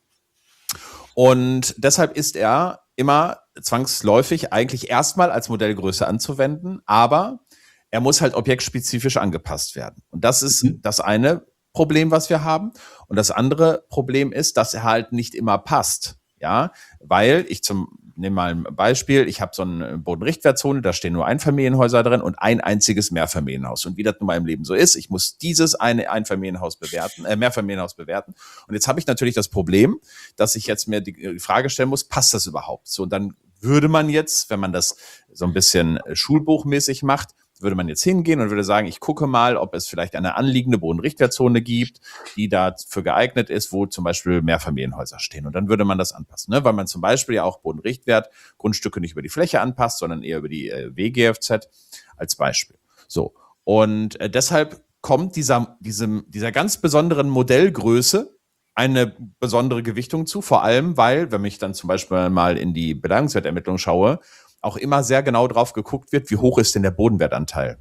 S2: Und deshalb ist er immer zwangsläufig eigentlich erstmal als Modellgröße anzuwenden, aber er muss halt objektspezifisch angepasst werden. Und das ist mhm. das eine Problem, was wir haben. Und das andere Problem ist, dass er halt nicht immer passt. Ja, weil ich zum, nehme mal ein Beispiel, ich habe so eine Bodenrichtwertzone, da stehen nur Einfamilienhäuser drin und ein einziges Mehrfamilienhaus. Und wie das nun mal im Leben so ist, ich muss dieses eine Einfamilienhaus bewerten, äh, Mehrfamilienhaus bewerten. Und jetzt habe ich natürlich das Problem, dass ich jetzt mir die Frage stellen muss, passt das überhaupt? So, und dann würde man jetzt, wenn man das so ein bisschen schulbuchmäßig macht, würde man jetzt hingehen und würde sagen, ich gucke mal, ob es vielleicht eine anliegende Bodenrichtwertzone gibt, die dafür geeignet ist, wo zum Beispiel Mehrfamilienhäuser stehen. Und dann würde man das anpassen, ne? Weil man zum Beispiel ja auch Bodenrichtwert Grundstücke nicht über die Fläche anpasst, sondern eher über die äh, W G F Z als Beispiel. So. Und äh, deshalb kommt dieser, diesem, dieser ganz besonderen Modellgröße eine besondere Gewichtung zu, vor allem, weil, wenn ich dann zum Beispiel mal in die Beleihungswertermittlung schaue, auch immer sehr genau drauf geguckt wird, wie hoch ist denn der Bodenwertanteil.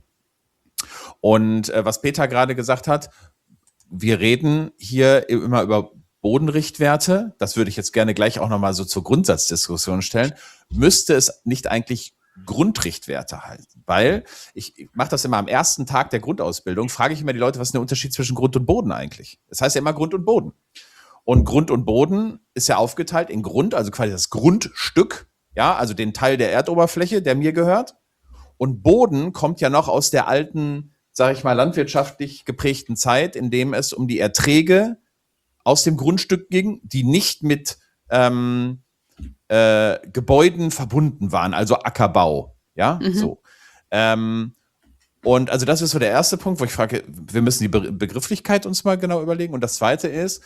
S2: Und äh, was Peter gerade gesagt hat, wir reden hier immer über Bodenrichtwerte, das würde ich jetzt gerne gleich auch nochmal so zur Grundsatzdiskussion stellen, müsste es nicht eigentlich Grundrichtwerte halten? Weil ich, ich mache das immer am ersten Tag der Grundausbildung, frage ich immer die Leute, was ist der Unterschied zwischen Grund und Boden eigentlich? Das heißt ja immer Grund und Boden. Und Grund und Boden ist ja aufgeteilt in Grund, also quasi das Grundstück, ja, also den Teil der Erdoberfläche, der mir gehört. Und Boden kommt ja noch aus der alten, sage ich mal, landwirtschaftlich geprägten Zeit, in dem es um die Erträge aus dem Grundstück ging, die nicht mit ähm, äh, Gebäuden verbunden waren, also Ackerbau. Ja, mhm. so. Ähm, und also das ist so der erste Punkt, wo ich frage, wir müssen die Be- Begrifflichkeit uns mal genau überlegen. Und das zweite ist,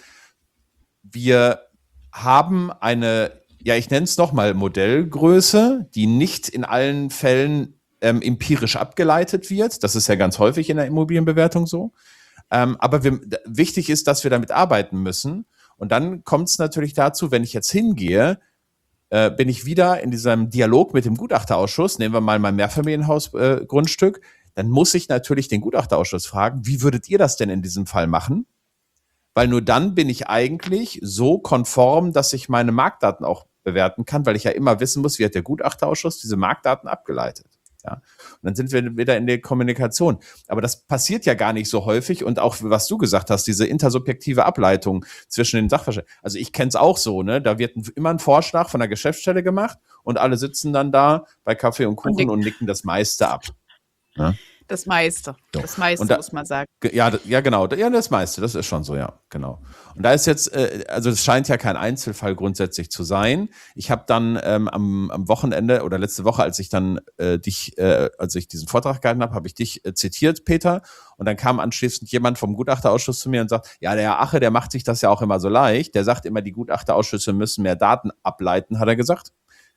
S2: wir haben eine, ja, ich nenne es nochmal Modellgröße, die nicht in allen Fällen ähm, empirisch abgeleitet wird. Das ist ja ganz häufig in der Immobilienbewertung so. Ähm, aber wir, wichtig ist, dass wir damit arbeiten müssen. Und dann kommt es natürlich dazu, wenn ich jetzt hingehe, äh, bin ich wieder in diesem Dialog mit dem Gutachterausschuss. Nehmen wir mal mein Mehrfamilienhaus-Grundstück. Äh, dann muss ich natürlich den Gutachterausschuss fragen, wie würdet ihr das denn in diesem Fall machen? Weil nur dann bin ich eigentlich so konform, dass ich meine Marktdaten auch bewerten kann, weil ich ja immer wissen muss, wie hat der Gutachterausschuss diese Marktdaten abgeleitet. Ja, und dann sind wir wieder in der Kommunikation. Aber das passiert ja gar nicht so häufig. Und auch, was du gesagt hast, diese intersubjektive Ableitung zwischen den Sachverständigen. Also ich kenne es auch so, ne? Da wird immer ein Vorschlag von der Geschäftsstelle gemacht und alle sitzen dann da bei Kaffee und Kuchen und nicken, und nicken das meiste ab. Ja?
S1: Das meiste. So. Das meiste, da, muss man sagen.
S2: Ja, ja, genau. Ja, das meiste. Das ist schon so, ja, genau. Und da ist jetzt, äh, also es scheint ja kein Einzelfall grundsätzlich zu sein. Ich habe dann ähm, am, am Wochenende oder letzte Woche, als ich dann äh, dich, äh, als ich diesen Vortrag gehalten habe, habe ich dich äh, zitiert, Peter. Und dann kam anschließend jemand vom Gutachterausschuss zu mir und sagt, ja, der Herr Ache, der macht sich das ja auch immer so leicht. Der sagt immer, die Gutachterausschüsse müssen mehr Daten ableiten, hat er gesagt.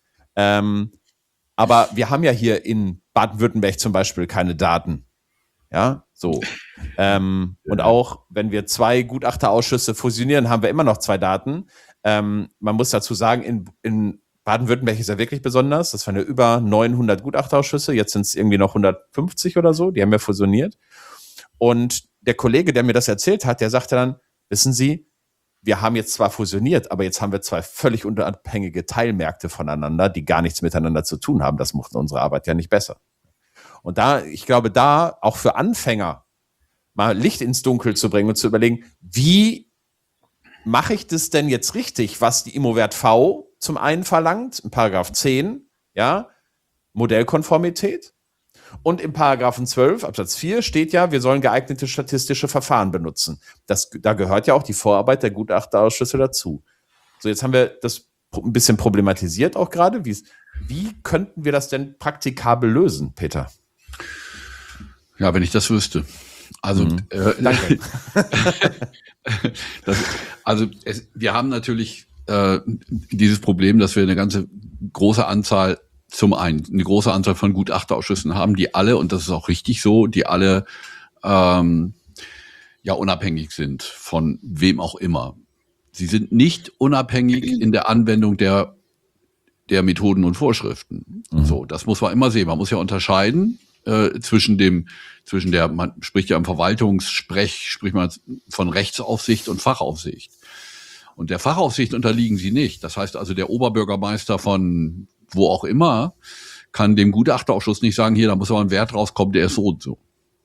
S2: Ähm, aber wir haben ja hier in Baden-Württemberg zum Beispiel keine Daten. Ja, so. Ähm, ja. Und auch, wenn wir zwei Gutachterausschüsse fusionieren, haben wir immer noch zwei Daten. Ähm, man muss dazu sagen, in, in Baden-Württemberg ist ja wirklich besonders. Das waren ja über neunhundert Gutachterausschüsse. Jetzt sind es irgendwie noch hundertfünfzig oder so. Die haben ja fusioniert. Und der Kollege, der mir das erzählt hat, der sagte dann, wissen Sie, wir haben jetzt zwar fusioniert, aber jetzt haben wir zwei völlig unabhängige Teilmärkte voneinander, die gar nichts miteinander zu tun haben. Das macht unsere Arbeit ja nicht besser. Und da, ich glaube, da auch für Anfänger mal Licht ins Dunkel zu bringen und zu überlegen, wie mache ich das denn jetzt richtig, was die Immowert V zum einen verlangt, in Paragraph zehn, ja, Modellkonformität. Und im Paragraphen zwölf Absatz vier steht ja, wir sollen geeignete statistische Verfahren benutzen. Das, da gehört ja auch die Vorarbeit der Gutachterausschüsse dazu. So, jetzt haben wir das ein bisschen problematisiert auch gerade. Wie, wie könnten wir das denn praktikabel lösen, Peter?
S3: Ja, wenn ich das wüsste. Also, mhm. äh, Danke. das, also es, wir haben natürlich äh, dieses Problem, dass wir eine ganze große Anzahl Zum einen eine große Anzahl von Gutachterausschüssen haben, die alle, und das ist auch richtig so, die alle ähm, ja unabhängig sind von wem auch immer. Sie sind nicht unabhängig in der Anwendung der der Methoden und Vorschriften. Mhm. So, das muss man immer sehen. Man muss ja unterscheiden äh, zwischen dem zwischen der, man spricht ja im Verwaltungssprech, spricht man von Rechtsaufsicht und Fachaufsicht. Und der Fachaufsicht unterliegen sie nicht. Das heißt also, der Oberbürgermeister von wo auch immer, kann dem Gutachterausschuss nicht sagen, hier, da muss aber ein Wert rauskommen, der ist so und so.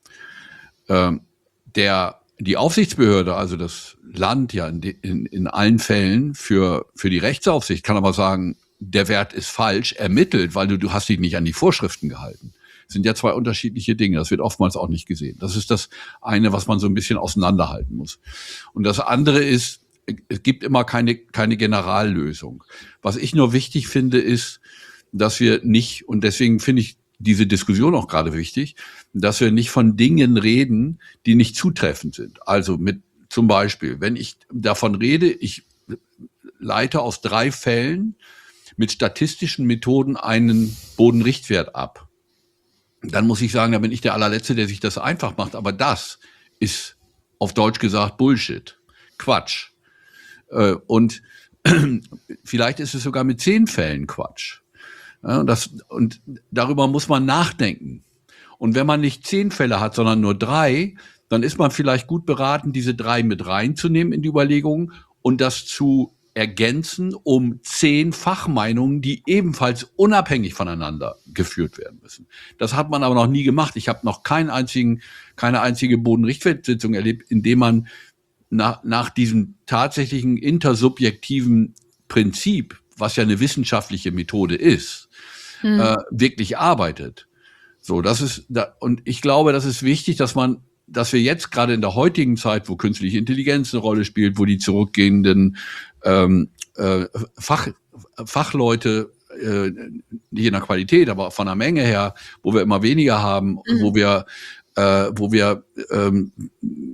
S3: Ähm, der, die Aufsichtsbehörde, also das Land ja in, in, in allen Fällen für, für die Rechtsaufsicht, kann aber sagen, der Wert ist falsch, ermittelt, weil du, du hast dich nicht an die Vorschriften gehalten. Das sind ja zwei unterschiedliche Dinge, das wird oftmals auch nicht gesehen. Das ist das eine, was man so ein bisschen auseinanderhalten muss. Und das andere ist, es gibt immer keine, keine Generallösung. Was ich nur wichtig finde, ist, dass wir nicht, und deswegen finde ich diese Diskussion auch gerade wichtig, dass wir nicht von Dingen reden, die nicht zutreffend sind. Also mit, zum Beispiel, wenn ich davon rede, ich leite aus drei Fällen mit statistischen Methoden einen Bodenrichtwert ab, dann muss ich sagen, da bin ich der allerletzte, der sich das einfach macht. Aber das ist auf Deutsch gesagt Bullshit. Quatsch. Und vielleicht ist es sogar mit zehn Fällen Quatsch. Ja, das, und darüber muss man nachdenken. Und wenn man nicht zehn Fälle hat, sondern nur drei, dann ist man vielleicht gut beraten, diese drei mit reinzunehmen in die Überlegungen und das zu ergänzen um zehn Fachmeinungen, die ebenfalls unabhängig voneinander geführt werden müssen. Das hat man aber noch nie gemacht. Ich habe noch keinen einzigen, keine einzige Bodenrichtwertsitzung erlebt, in dem man nach, nach diesem tatsächlichen intersubjektiven Prinzip, was ja eine wissenschaftliche Methode ist, hm. äh, wirklich arbeitet. So, das ist da, und ich glaube, das ist wichtig, dass man, dass wir jetzt gerade in der heutigen Zeit, wo künstliche Intelligenz eine Rolle spielt, wo die zurückgehenden ähm, äh, Fach, Fachleute äh, nicht in der Qualität, aber von der Menge her, wo wir immer weniger haben, mhm. wo wir, äh, wo wir ähm,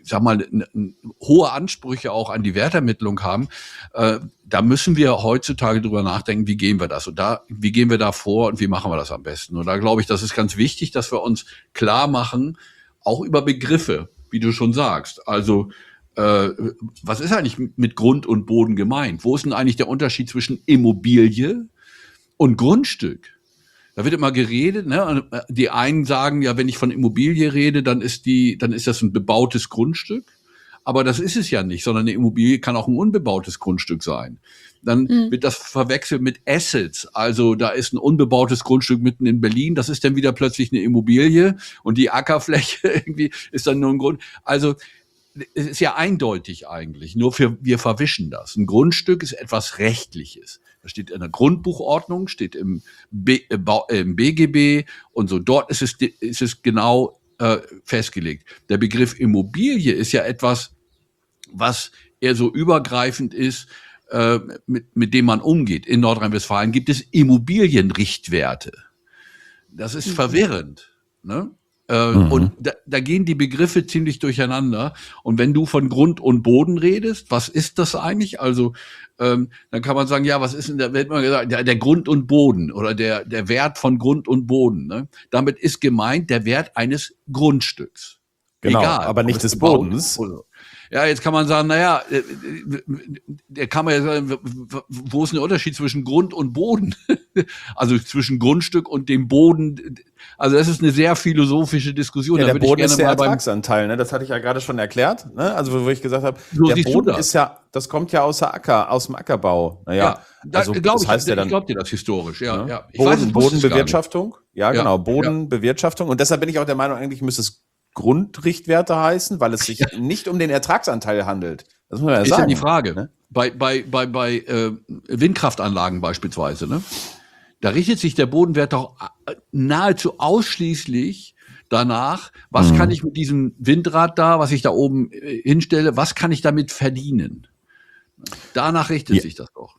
S3: sag mal, n, n, hohe Ansprüche auch an die Wertermittlung haben, äh, da müssen wir heutzutage drüber nachdenken, wie gehen wir das und da, wie gehen wir da vor und wie machen wir das am besten. Und da glaube ich, das ist ganz wichtig, dass wir uns klar machen, auch über Begriffe, wie du schon sagst. Also äh, was ist eigentlich mit Grund und Boden gemeint? Wo ist denn eigentlich der Unterschied zwischen Immobilie und Grundstück? Da wird immer geredet, ne? Die einen sagen, ja, wenn ich von Immobilie rede, dann ist die, dann ist das ein bebautes Grundstück. Aber das ist es ja nicht, sondern eine Immobilie kann auch ein unbebautes Grundstück sein. Dann mhm. wird das verwechselt mit Assets. Also da ist ein unbebautes Grundstück mitten in Berlin, das ist dann wieder plötzlich eine Immobilie und die Ackerfläche irgendwie ist dann nur ein Grund. Also es ist ja eindeutig eigentlich, nur für, wir verwischen das. Ein Grundstück ist etwas Rechtliches. Das steht in der Grundbuchordnung, steht im, B, äh, im B G B und so. Dort ist es, ist es genau äh, festgelegt. Der Begriff Immobilie ist ja etwas, was eher so übergreifend ist, äh, mit, mit dem man umgeht. In Nordrhein-Westfalen gibt es Immobilienrichtwerte. Das ist mhm. verwirrend, ne? Äh, mhm. Und da, da gehen die Begriffe ziemlich durcheinander. Und wenn du von Grund und Boden redest, was ist das eigentlich? Also ähm, dann kann man sagen, ja, was ist denn der, wird man gesagt, der, der Grund und Boden oder der der Wert von Grund und Boden. Ne? Damit ist gemeint der Wert eines Grundstücks.
S2: Genau,
S3: Egal,
S2: aber nicht des Bodens.
S3: Ja, jetzt kann man sagen, naja, der kann man ja sagen, wo ist denn der Unterschied zwischen Grund und Boden? Also zwischen Grundstück und dem Boden. Also das ist eine sehr philosophische Diskussion.
S2: Ja,
S3: da
S2: der Boden ist der Ertragsanteil, ne? Das hatte ich ja gerade schon erklärt. Ne? Also wo ich gesagt habe, so der Boden ist ja, das kommt ja aus der Acker, aus dem Ackerbau. Naja,
S3: ja, da,
S2: also
S3: glaub
S2: das
S3: ich,
S2: heißt ja dann,
S3: ich glaube dir das historisch. Ja,
S2: ne?
S3: ja. Ich
S2: Boden,
S3: weiß, es
S2: Bodenbewirtschaftung. Ja,
S3: ja,
S2: genau, Bodenbewirtschaftung. Und deshalb bin ich auch der Meinung, eigentlich müsste es Grundrichtwerte heißen, weil es sich ja. nicht um den Ertragsanteil handelt. Das muss man ja
S3: ist
S2: sagen.
S3: ja die Frage.
S2: Ne?
S3: Bei, bei, bei, bei äh, Windkraftanlagen beispielsweise, ne? Da richtet sich der Bodenwert doch nahezu ausschließlich danach, was mhm. kann ich mit diesem Windrad da, was ich da oben äh, hinstelle, was kann ich damit verdienen? Danach richtet
S2: ja.
S3: sich das doch.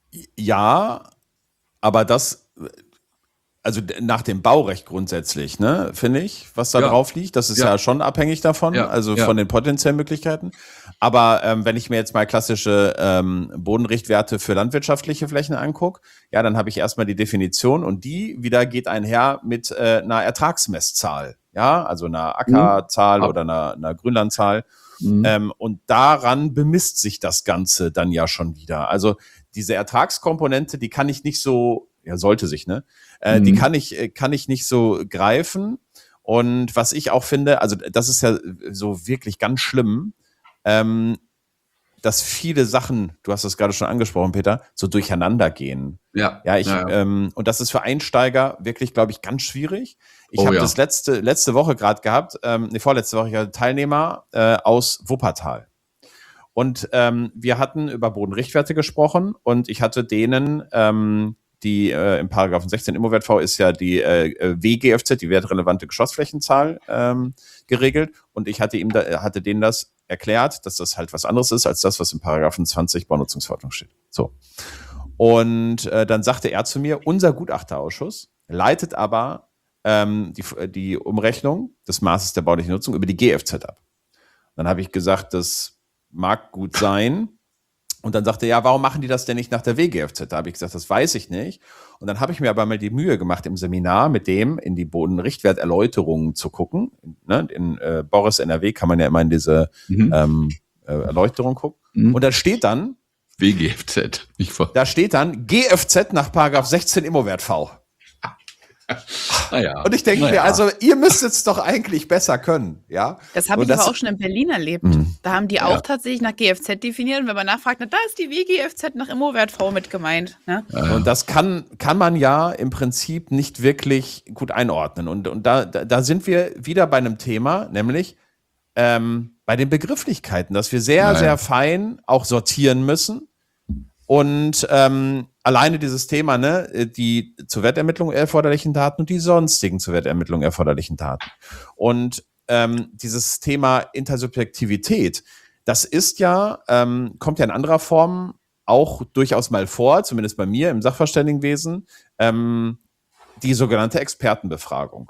S2: Ja, aber das, also nach dem Baurecht grundsätzlich, ne, finde ich, was da ja. drauf liegt, das ist ja, ja schon abhängig davon, ja. also ja. von den potenziellen Möglichkeiten. Aber ähm, wenn ich mir jetzt mal klassische ähm, Bodenrichtwerte für landwirtschaftliche Flächen angucke, ja, dann habe ich erstmal die Definition und die wieder geht einher mit äh, einer Ertragsmesszahl, ja, also einer Ackerzahl mhm. oder einer, einer Grünlandzahl. Mhm. Ähm, und daran bemisst sich das Ganze dann ja schon wieder. Also diese Ertragskomponente, die kann ich nicht so, ja, sollte sich, ne? Äh, mhm. Die kann ich, kann ich nicht so greifen. Und was ich auch finde, also das ist ja so wirklich ganz schlimm, ähm, dass viele Sachen, du hast das gerade schon angesprochen, Peter, so durcheinander gehen.
S3: Ja.
S2: Ja, ich,
S3: ja, ja.
S2: Ähm, und das ist für Einsteiger wirklich, glaube ich, ganz schwierig. Ich
S3: oh,
S2: habe
S3: ja.
S2: das letzte, letzte Woche gerade gehabt, ähm, nee, vorletzte Woche, ich hatte Teilnehmer äh, aus Wuppertal. Und ähm, wir hatten über Bodenrichtwerte gesprochen und ich hatte denen, ähm, die äh, im Paragraphen sechzehn ImmoWert-V ist ja die äh, W G F Z, die wertrelevante Geschossflächenzahl, ähm, geregelt. Und ich hatte ihm da, hatte denen das erklärt, dass das halt was anderes ist als das, was im Paragraphen zwanzig Baunutzungsverordnung steht. So. Und äh, dann sagte er zu mir, unser Gutachterausschuss leitet aber ähm, die, die Umrechnung des Maßes der baulichen Nutzung über die G F Z ab. Dann habe ich gesagt, das mag gut sein. Und dann sagte er, ja, warum machen die das denn nicht nach der W G F Z? Da habe ich gesagt, das weiß ich nicht. Und dann habe ich mir aber mal die Mühe gemacht, im Seminar mit dem in die Bodenrichtwerterläuterungen zu gucken. Ne? In äh, Boris N R W kann man ja immer in diese mhm. ähm, äh, Erläuterung gucken. Mhm. Und da steht dann
S3: W G F Z. Nicht vor.
S2: Da steht dann G F Z nach Paragraph sechzehn ImmoWert-V. Ah ja. Und ich denke mir, ja. also ihr müsst es doch eigentlich besser können, ja.
S1: Das habe ich das aber auch schon in Berlin erlebt. Mhm. Da haben die auch ja. tatsächlich nach G F Z definiert und wenn man nachfragt, na, da ist die W G F Z nach ImmoWert-V mit gemeint. Ne?
S2: Ja. Und das kann, kann man ja im Prinzip nicht wirklich gut einordnen. Und, und da, da, da sind wir wieder bei einem Thema, nämlich ähm, bei den Begrifflichkeiten, dass wir sehr, Nein. sehr fein auch sortieren müssen. Und ähm, alleine dieses Thema, ne, die zur Wertermittlung erforderlichen Daten und die sonstigen zur Wertermittlung erforderlichen Daten. Und ähm, dieses Thema Intersubjektivität, das ist ja, ähm, kommt ja in anderer Form auch durchaus mal vor, zumindest bei mir im Sachverständigenwesen, ähm, die sogenannte Expertenbefragung.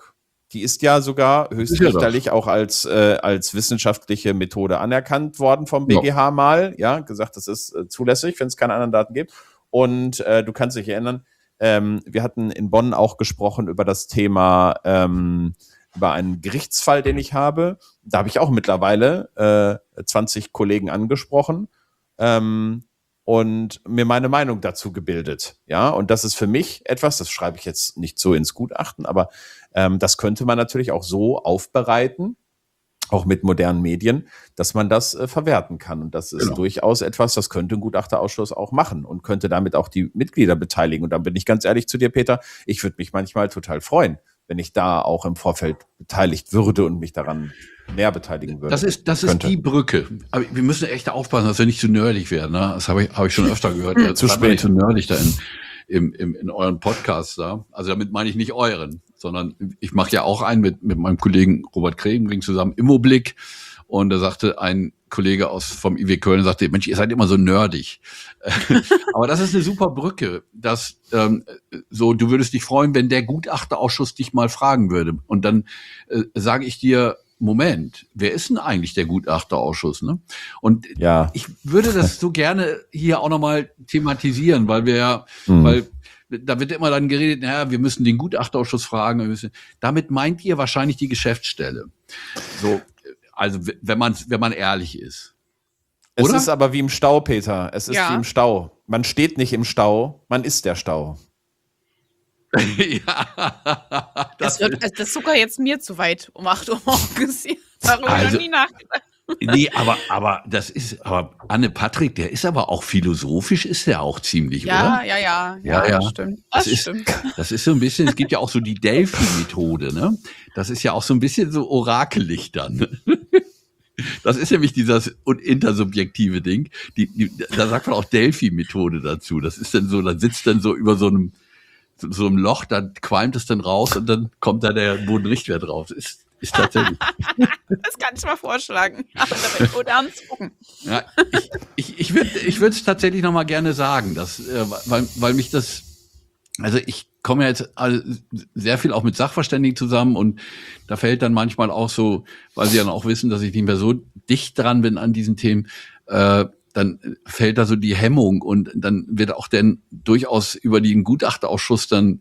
S2: Die ist ja sogar höchstrichterlich auch als, äh, als wissenschaftliche Methode anerkannt worden vom B G H mal. Ja, gesagt, das ist äh, zulässig, wenn es keine anderen Daten gibt. Und äh, du kannst dich erinnern, ähm, wir hatten in Bonn auch gesprochen über das Thema, ähm, über einen Gerichtsfall, den ich habe. Da habe ich auch mittlerweile äh, zwanzig Kollegen angesprochen. Ähm, und mir meine Meinung dazu gebildet. Ja, und das ist für mich etwas, das schreibe ich jetzt nicht so ins Gutachten, aber ähm, das könnte man natürlich auch so aufbereiten, auch mit modernen Medien, dass man das äh, verwerten kann. Und das ist
S3: Genau.
S2: durchaus etwas, das könnte ein Gutachterausschuss auch machen und könnte damit auch die Mitglieder beteiligen. Und dann bin ich ganz ehrlich zu dir, Peter, ich würde mich manchmal total freuen, wenn ich da auch im Vorfeld beteiligt würde und mich daran mehr beteiligen würde.
S3: Das ist, das ist
S2: Könnte.
S3: die Brücke. Aber wir müssen echt aufpassen, dass wir nicht zu nerdig werden. Ne? Das habe ich, habe ich schon öfter gehört. Jetzt
S2: Zu
S3: seid mal nicht
S2: spät.
S3: zu nerdig da in, im, im, in euren Podcasts da. Also damit meine ich nicht euren, sondern ich mache ja auch einen mit, mit meinem Kollegen Robert Kremring zusammen, Immoblick. Und da sagte ein Kollege aus vom I W Köln, sagte, Mensch, ihr seid immer so nerdig. Aber das ist eine super Brücke, dass ähm, so, du würdest dich freuen, wenn der Gutachterausschuss dich mal fragen würde. Und dann äh, sage ich dir, Moment, wer ist denn eigentlich der Gutachterausschuss? Ne? Und
S2: Ja.
S3: ich würde das so gerne hier auch nochmal thematisieren, weil wir ja,
S2: Mhm.
S3: weil da wird immer dann geredet, naja, wir müssen den Gutachterausschuss fragen. Wir müssen, damit meint ihr wahrscheinlich die Geschäftsstelle. So, also wenn man wenn man ehrlich ist.
S2: Es
S3: Oder?
S2: ist aber wie im Stau, Peter. Es ist
S1: Ja.
S2: wie im Stau. Man steht nicht im Stau, man ist der Stau.
S3: Ja,
S1: Das, wird, also das ist sogar jetzt mir zu weit um acht Uhr morgens. Darüber
S3: Also-
S1: noch nie nachgedacht.
S3: nee, aber aber das ist aber Anne Patrick, der ist aber auch philosophisch, ist der auch ziemlich,
S1: Ja,
S3: oder?
S1: ja, ja,
S3: Ja,
S1: ja,
S3: ja.
S1: das stimmt.
S3: Das
S1: Das
S3: ist-
S1: stimmt.
S3: Das ist so ein bisschen, es gibt ja auch so die Delphi-Methode, ne? Das ist ja auch so ein bisschen so orakelig dann. Das ist nämlich dieses un- intersubjektive Ding. Die, die, da sagt man auch Delphi-Methode dazu. Das ist dann so, da sitzt dann so über so einem, so, so einem Loch, dann qualmt es dann raus und dann kommt da der Bodenrichtwert drauf. Das ist, ist tatsächlich.
S1: Das kann ich mal vorschlagen. Aber da bin ich modern zu gucken.
S3: Ja, ich ich, ich würde ich würde es tatsächlich noch mal gerne sagen, dass, äh, weil, weil mich das, also ich komme ja jetzt all- sehr viel auch mit Sachverständigen zusammen und da fällt dann manchmal auch so, weil sie dann auch wissen, dass ich nicht mehr so dicht dran bin an diesen Themen, äh, dann fällt da so die Hemmung und dann wird auch dann durchaus über den Gutachterausschuss dann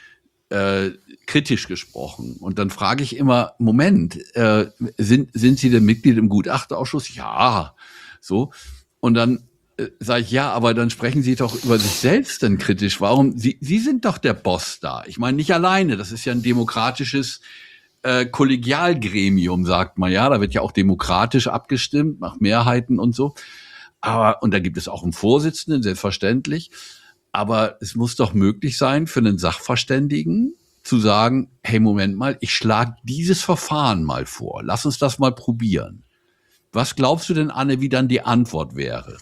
S3: äh, kritisch gesprochen. Und dann frage ich immer, Moment, äh, sind, sind Sie denn Mitglied im Gutachterausschuss? Ja, so. Und dann äh, sage ich, ja, aber dann sprechen Sie doch über sich selbst dann kritisch. Warum? Sie, Sie sind doch der Boss da. Ich meine, nicht alleine. Das ist ja ein demokratisches äh, Kollegialgremium, sagt man ja. Da wird ja auch demokratisch abgestimmt, nach Mehrheiten und so. Aber, und da gibt es auch einen Vorsitzenden, selbstverständlich. Aber es muss doch möglich sein, für einen Sachverständigen zu sagen, hey, Moment mal, ich schlage dieses Verfahren mal vor. Lass uns das mal probieren. Was glaubst du denn, Anne, wie dann die Antwort wäre?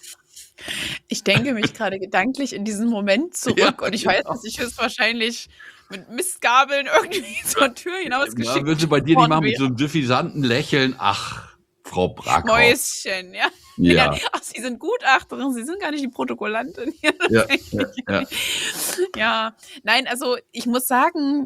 S1: Ich denke mich gerade gedanklich in diesen Moment zurück
S3: Ja,
S1: und ich weiß,
S3: genau.
S1: dass ich höchstwahrscheinlich mit Mistgabeln irgendwie zur Tür hinausgeschickt
S3: Ja, würden sie bei dir nicht
S1: worden
S3: machen mit so
S1: wäre.
S3: einem suffisanten Lächeln? Ach, Frau Brackhoff.
S1: Mäuschen, ja.
S3: Ja,
S1: Ach, Sie sind Gutachterin, Sie sind gar nicht die Protokollantin hier.
S3: ja, ja, ja.
S1: Ja, nein, also ich muss sagen,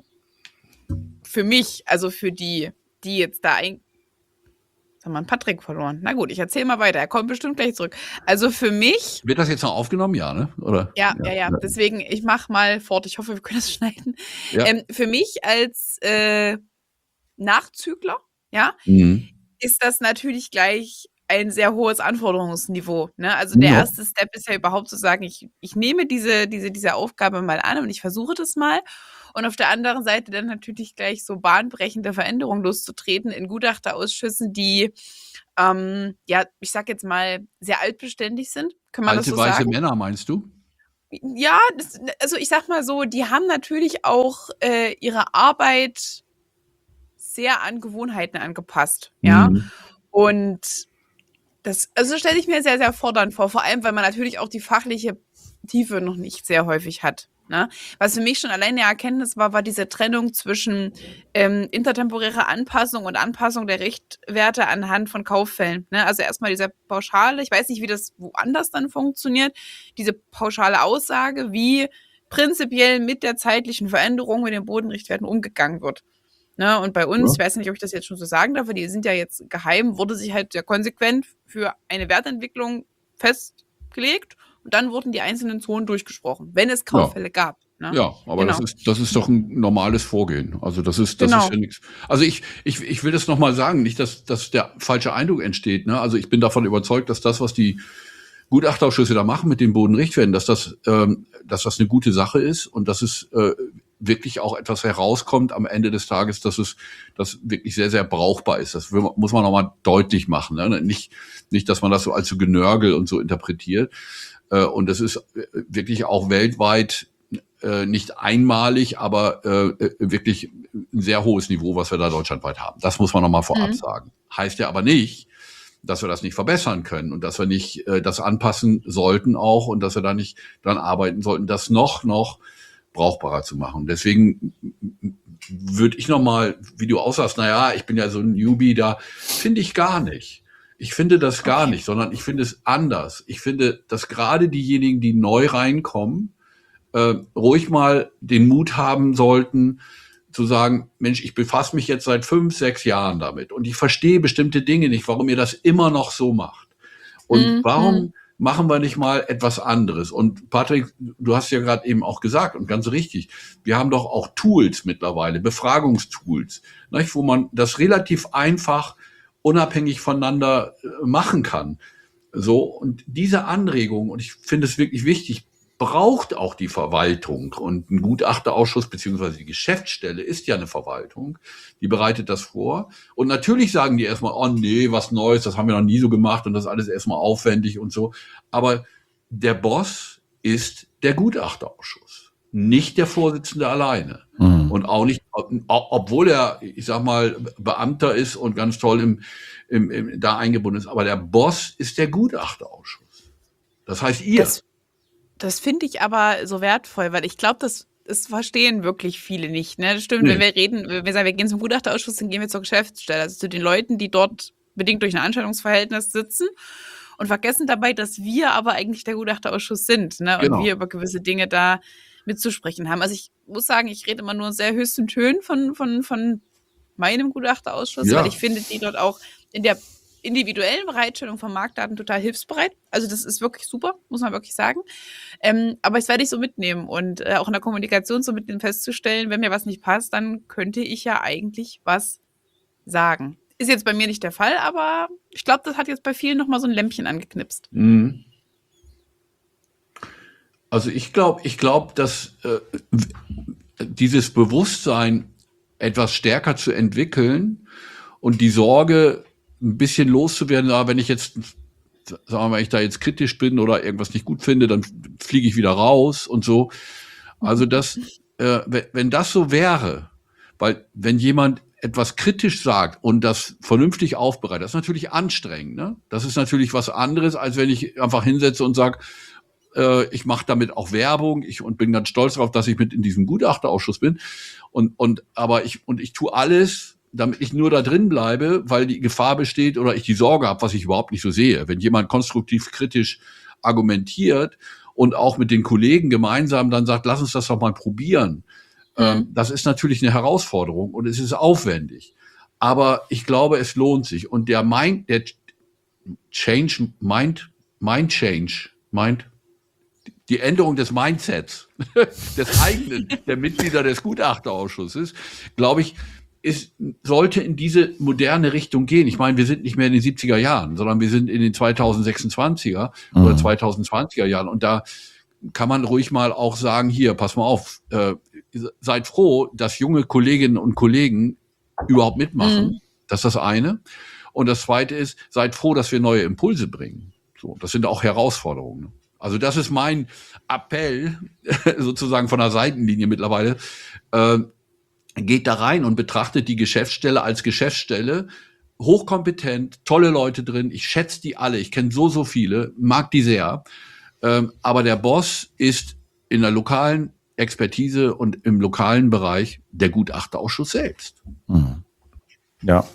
S1: für mich, also für die, die jetzt da ein, jetzt haben wir einen Patrick verloren. Na gut, ich erzähle mal weiter, er kommt bestimmt gleich zurück. Also für mich,
S3: Wird das jetzt noch aufgenommen? Ja, ne? Oder?
S1: ja, ja, ja, deswegen, ich mach mal fort, ich hoffe, wir können das schneiden.
S3: Ja.
S1: Ähm, für mich als äh, Nachzügler, ja,
S3: Mhm.
S1: ist das natürlich gleich ein sehr hohes Anforderungsniveau. Ne? Also der
S3: Ja.
S1: erste Step ist ja überhaupt zu sagen, ich, ich nehme diese, diese, diese Aufgabe mal an und ich versuche das mal. Und auf der anderen Seite dann natürlich gleich so bahnbrechende Veränderungen loszutreten in Gutachterausschüssen, die, ähm, ja, ich sag jetzt mal, sehr altbeständig sind. Kann man
S3: Alte
S1: das so
S3: weiße
S1: sagen?
S3: Männer, meinst du?
S1: Ja, das, also ich sag mal so, die haben natürlich auch äh, ihre Arbeit sehr an Gewohnheiten angepasst. Ja.
S3: Mhm.
S1: Und das, also stelle ich mir sehr, sehr fordernd vor, vor allem, weil man natürlich auch die fachliche Tiefe noch nicht sehr häufig hat. Ne? Was für mich schon alleine eine Erkenntnis war, war diese Trennung zwischen ähm, intertemporärer Anpassung und Anpassung der Richtwerte anhand von Kauffällen. Ne? Also erstmal diese pauschale, ich weiß nicht, wie das woanders dann funktioniert, diese pauschale Aussage, wie prinzipiell mit der zeitlichen Veränderung mit den Bodenrichtwerten umgegangen wird. Ne? Und bei uns,
S3: Ja.
S1: ich weiß nicht, ob ich das jetzt schon so sagen darf, aber die sind ja jetzt geheim, wurde sich halt ja konsequent für eine Wertentwicklung festgelegt und dann wurden die einzelnen Zonen durchgesprochen, wenn es Kauffälle gab. Ne?
S3: Ja, aber
S1: Genau.
S3: das ist, das ist doch ein normales Vorgehen. Also das ist, das
S1: Genau.
S3: ist ja nichts. Also ich, ich, ich will das nochmal sagen, nicht, dass, dass der falsche Eindruck entsteht. Ne? Also ich bin davon überzeugt, dass das, was die Gutachterausschüsse da machen mit den Bodenrichtwerten, dass das, ähm, dass das eine gute Sache ist und dass es äh, wirklich auch etwas herauskommt am Ende des Tages, dass es, das wirklich sehr, sehr brauchbar ist. Das will, muss man nochmal deutlich machen. Ne? Nicht, nicht, dass man das so als so Genörgel und so interpretiert. Äh, und das ist wirklich auch weltweit äh, nicht einmalig, aber äh, wirklich ein sehr hohes Niveau, was wir da deutschlandweit haben. Das muss man nochmal vorab
S1: Mhm.
S3: sagen. Heißt ja aber nicht, dass wir das nicht verbessern können und dass wir nicht äh, das anpassen sollten auch und dass wir da nicht dran arbeiten sollten, das noch, noch brauchbarer zu machen. Deswegen würde ich nochmal, wie du aussagst, naja, ich bin ja so ein Newbie, da finde ich gar nicht. Ich finde das gar
S1: Okay.
S3: nicht, sondern ich finde es anders. Ich finde, dass gerade diejenigen, die neu reinkommen, äh, ruhig mal den Mut haben sollten, zu sagen, Mensch, ich befasse mich jetzt seit fünf, sechs Jahren damit und ich verstehe bestimmte Dinge nicht, warum ihr das immer noch so macht. Und
S1: Mhm.
S3: warum machen wir nicht mal etwas anderes? Und Patrick, du hast ja gerade eben auch gesagt und ganz richtig, wir haben doch auch Tools mittlerweile, Befragungstools, nicht, wo man das relativ einfach unabhängig voneinander äh, machen kann. So, und diese Anregung, und ich finde es wirklich wichtig, braucht auch die Verwaltung. Und ein Gutachterausschuss beziehungsweise die Geschäftsstelle ist ja eine Verwaltung, die bereitet das vor. Und natürlich sagen die erstmal, oh nee, was Neues, das haben wir noch nie so gemacht und das ist alles erstmal aufwendig und so. Aber der Boss ist der Gutachterausschuss, nicht der Vorsitzende alleine.
S2: Mhm.
S3: Und auch nicht, ob- obwohl er, ich sag mal, Beamter ist und ganz toll im, im, im, da eingebunden ist. Aber der Boss ist der Gutachterausschuss. Das heißt ihr.
S1: Das, das finde ich aber so wertvoll, weil ich glaube, das, das verstehen wirklich viele nicht. Ne? Das stimmt,
S3: Nee.
S1: wenn wir reden, wenn wir sagen, wir gehen zum Gutachterausschuss, dann gehen wir zur Geschäftsstelle, also zu den Leuten, die dort bedingt durch ein Anstellungsverhältnis sitzen und vergessen dabei, dass wir aber eigentlich der Gutachterausschuss sind, ne? Und
S3: Genau.
S1: wir über gewisse Dinge da mitzusprechen haben. Also ich muss sagen, ich rede immer nur in sehr höchsten Tönen von, von, von meinem Gutachterausschuss,
S3: Ja.
S1: weil ich finde die dort auch in der individuellen Bereitstellung von Marktdaten total hilfsbereit. Also das ist wirklich super, muss man wirklich sagen. Ähm, aber das werde ich so mitnehmen und äh, auch in der Kommunikation so mitnehmen, festzustellen, wenn mir was nicht passt, dann könnte ich ja eigentlich was sagen. Ist jetzt bei mir nicht der Fall, aber ich glaube, das hat jetzt bei vielen nochmal so ein Lämpchen angeknipst.
S3: Mhm. Also ich glaube, ich glaube, dass äh, dieses Bewusstsein etwas stärker zu entwickeln und die Sorge ein bisschen loszuwerden, ah, wenn ich jetzt, sagen wir mal, ich da jetzt kritisch bin oder irgendwas nicht gut finde, dann fliege ich wieder raus und so. Also das, äh, wenn, wenn das so wäre, weil wenn jemand etwas kritisch sagt und das vernünftig aufbereitet, das ist natürlich anstrengend. Ne? Das ist natürlich was anderes, als wenn ich einfach hinsetze und sage, äh, ich mache damit auch Werbung ich, und bin ganz stolz darauf, dass ich mit in diesem Gutachterausschuss bin. Und, und, aber ich, und ich tue alles, damit ich nur da drin bleibe, weil die Gefahr besteht oder ich die Sorge habe, was ich überhaupt nicht so sehe. Wenn jemand konstruktiv kritisch argumentiert und auch mit den Kollegen gemeinsam dann sagt, lass uns das doch mal probieren, ähm, das ist natürlich eine Herausforderung und es ist aufwendig. Aber ich glaube, es lohnt sich. Und der Mind, der Change, Mind, Mind Change, Mind, die Änderung des Mindsets, des eigenen, der Mitglieder des Gutachterausschusses, glaube ich, ist, sollte in diese moderne Richtung gehen. Ich meine, wir sind nicht mehr in den siebziger Jahren, sondern wir sind in den zweitausendsechsundzwanziger
S2: Mhm.
S3: oder zweitausendzwanziger Jahren. Und da kann man ruhig mal auch sagen, hier, pass mal auf, äh, seid froh, dass junge Kolleginnen und Kollegen überhaupt mitmachen.
S1: Mhm.
S3: Das ist das eine. Und das zweite ist, seid froh, dass wir neue Impulse bringen. So, das sind auch Herausforderungen. Also das ist mein Appell, sozusagen von der Seitenlinie mittlerweile. Äh, geht da rein und betrachtet die Geschäftsstelle als Geschäftsstelle. Hochkompetent, tolle Leute drin. Ich schätze die alle. Ich kenne so, so viele, mag die sehr. Ähm, aber der Boss ist in der lokalen Expertise und im lokalen Bereich der Gutachterausschuss selbst.
S2: Mhm. Ja.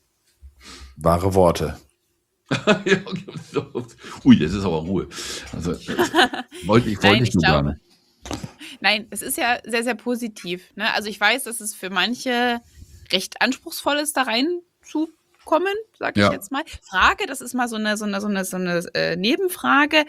S2: Wahre Worte.
S3: Ja, so. Ui, jetzt ist aber Ruhe. Also, äh, wollte ich, wollte
S1: Nein,
S3: ich
S1: ich
S3: nur gar
S1: glaube-
S3: nicht.
S1: Nein, es ist ja sehr, sehr positiv. Ne? Also ich weiß, dass es für manche recht Anspruchsvolles da reinzukommen, sage ich
S3: Ja.
S1: jetzt mal. Frage, das ist mal so eine, so eine, so eine, so eine äh, Nebenfrage.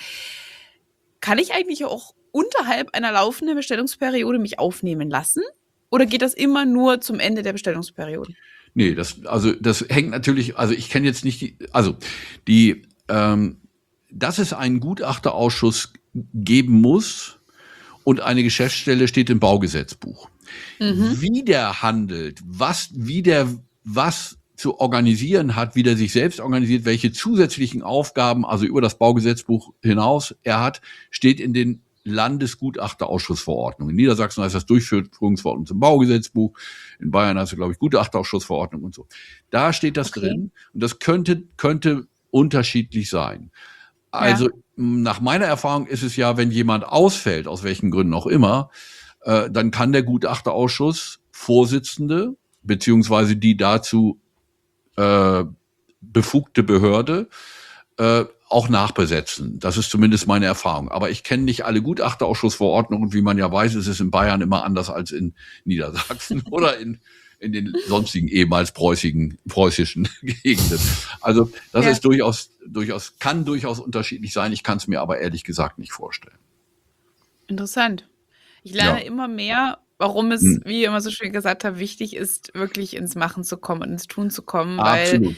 S1: Kann ich eigentlich auch unterhalb einer laufenden Bestellungsperiode mich aufnehmen lassen? Oder geht das immer nur zum Ende der Bestellungsperiode?
S3: Nee, das, also das hängt natürlich, also ich kenne jetzt nicht die, also die, ähm, dass es einen Gutachterausschuss geben muss und eine Geschäftsstelle steht im Baugesetzbuch.
S1: Mhm.
S3: Wie der handelt, was, wie der was zu organisieren hat, wie der sich selbst organisiert, welche zusätzlichen Aufgaben, also über das Baugesetzbuch hinaus er hat, steht in den Landesgutachterausschussverordnungen. In Niedersachsen heißt das Durchführungsverordnung zum Baugesetzbuch. In Bayern heißt es, glaube ich, Gutachterausschussverordnung und so. Da steht das
S1: Okay.
S3: drin. Und das könnte, könnte unterschiedlich sein. Also
S1: Ja.
S3: nach meiner Erfahrung ist es ja, wenn jemand ausfällt, aus welchen Gründen auch immer, äh, dann kann der Gutachterausschuss Vorsitzende beziehungsweise die dazu äh, befugte Behörde äh, auch nachbesetzen. Das ist zumindest meine Erfahrung. Aber ich kenne nicht alle Gutachterausschussverordnungen. Wie man ja weiß, ist es in Bayern immer anders als in Niedersachsen oder in, in den sonstigen ehemals preußigen, preußischen Gegenden. Also das
S1: Ja.
S3: ist durchaus, durchaus, kann durchaus unterschiedlich sein. Ich kann es mir aber ehrlich gesagt nicht vorstellen.
S1: Interessant. Ich lerne
S3: Ja.
S1: immer mehr, warum es,
S3: Hm.
S1: wie ich immer so schön gesagt habe, wichtig ist, wirklich ins Machen zu kommen und ins Tun zu kommen. Weil,
S3: Absolut.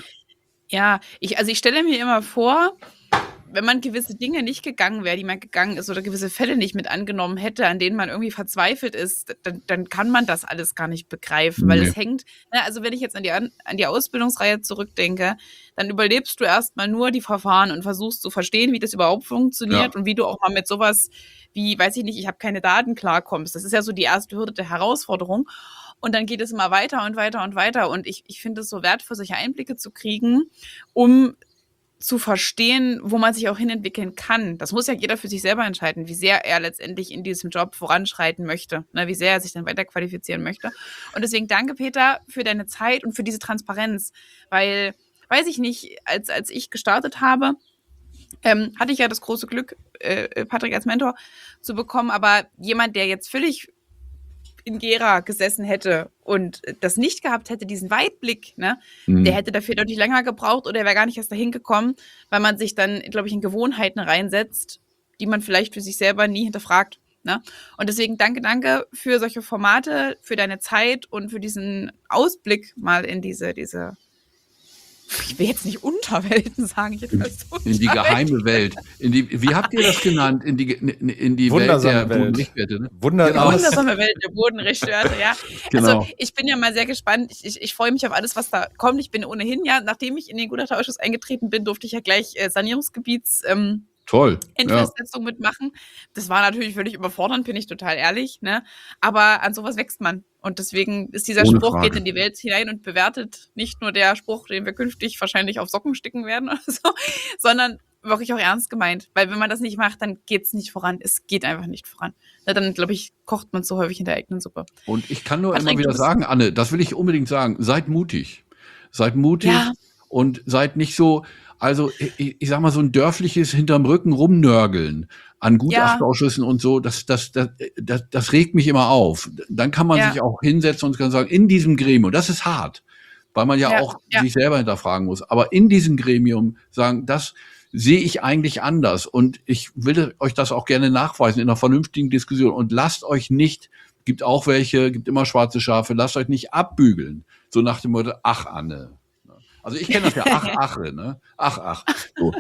S1: ja, ich, also ich stelle mir immer vor, wenn man gewisse Dinge nicht gegangen wäre, die man gegangen ist oder gewisse Fälle nicht mit angenommen hätte, an denen man irgendwie verzweifelt ist, dann, dann kann man das alles gar nicht begreifen, weil
S3: Nee.
S1: es hängt, ne, also wenn ich jetzt an die, an an die Ausbildungsreihe zurückdenke, dann überlebst du erstmal nur die Verfahren und versuchst zu verstehen, wie das überhaupt funktioniert
S3: Ja.
S1: und wie du auch mal mit sowas wie, weiß ich nicht, ich habe keine Daten klarkommst. Das ist ja so die erste Hürde der Herausforderung. Und dann geht es immer weiter und weiter und weiter. Und ich, ich finde es so wertvoll, solche Einblicke zu kriegen, um zu verstehen, wo man sich auch hinentwickeln kann. Das muss ja jeder für sich selber entscheiden, wie sehr er letztendlich in diesem Job voranschreiten möchte, ne, wie sehr er sich dann weiter qualifizieren möchte. Und deswegen danke, Peter, für deine Zeit und für diese Transparenz, weil, weiß ich nicht, als, als ich gestartet habe, ähm, hatte ich ja das große Glück, äh, Patrick als Mentor zu bekommen, aber jemand, der jetzt völlig in Gera gesessen hätte und das nicht gehabt hätte, diesen Weitblick, ne,
S3: Hm.
S1: der hätte dafür deutlich länger gebraucht oder er wäre gar nicht erst dahin gekommen, weil man sich dann, glaube ich, in Gewohnheiten reinsetzt, die man vielleicht für sich selber nie hinterfragt. Ne? Und deswegen danke, danke für solche Formate, für deine Zeit und für diesen Ausblick mal in diese, diese, ich will jetzt nicht Unterwelten sagen, ich
S3: In, in die geheime Welt. In die, wie habt ihr das genannt? In die, in die Welt
S2: Wundersame
S3: der
S2: Welt.
S3: Bodenrichtwerte, ne?
S2: Wunder
S3: Genau.
S1: Wundersame Welt der Bodenrichtwerte, ja.
S3: Genau.
S1: Also ich bin ja mal sehr gespannt. Ich, ich, ich freue mich auf alles, was da kommt. Ich bin ohnehin ja, nachdem ich in den Gutachterausschuss eingetreten bin, durfte ich ja gleich äh, Sanierungsgebiets ähm,
S3: Toll. Ja.
S1: Endfestsetzung mitmachen. Das war natürlich völlig überfordernd, bin ich total ehrlich. Ne? Aber an sowas wächst man. Und deswegen ist dieser
S3: Ohne
S1: Spruch,
S3: Frage.
S1: geht in die Welt hinein und bewertet nicht nur der Spruch, den wir künftig wahrscheinlich auf Socken sticken werden oder so, sondern wirklich auch ernst gemeint. Weil wenn man das nicht macht, dann geht's nicht voran. Es geht einfach nicht voran. Na, dann, glaube ich, kocht man zu häufig in der eigenen Suppe.
S3: Und ich kann nur
S1: Patrick,
S3: immer
S1: du
S3: wieder
S1: bist-
S3: sagen, Anne, das will ich unbedingt sagen, seid mutig. Seid mutig
S1: Ja.
S3: und seid nicht so, also ich, ich sag mal, so ein dörfliches hinterm Rücken rumnörgeln an Gutachterausschüssen und so, das, das, das, das, das regt mich immer auf. Dann kann man
S1: Ja.
S3: sich auch hinsetzen und kann sagen, in diesem Gremium, das ist hart, weil man ja,
S1: Ja,
S3: auch
S1: ja.
S3: sich selber hinterfragen muss, aber in diesem Gremium sagen, das sehe ich eigentlich anders und ich will euch das auch gerne nachweisen in einer vernünftigen Diskussion und lasst euch nicht, gibt auch welche, gibt immer schwarze Schafe, lasst euch nicht abbügeln, so nach dem Motto, ach Anne. Also ich kenne das ja, ach, ache, ne? Ach, ach. So.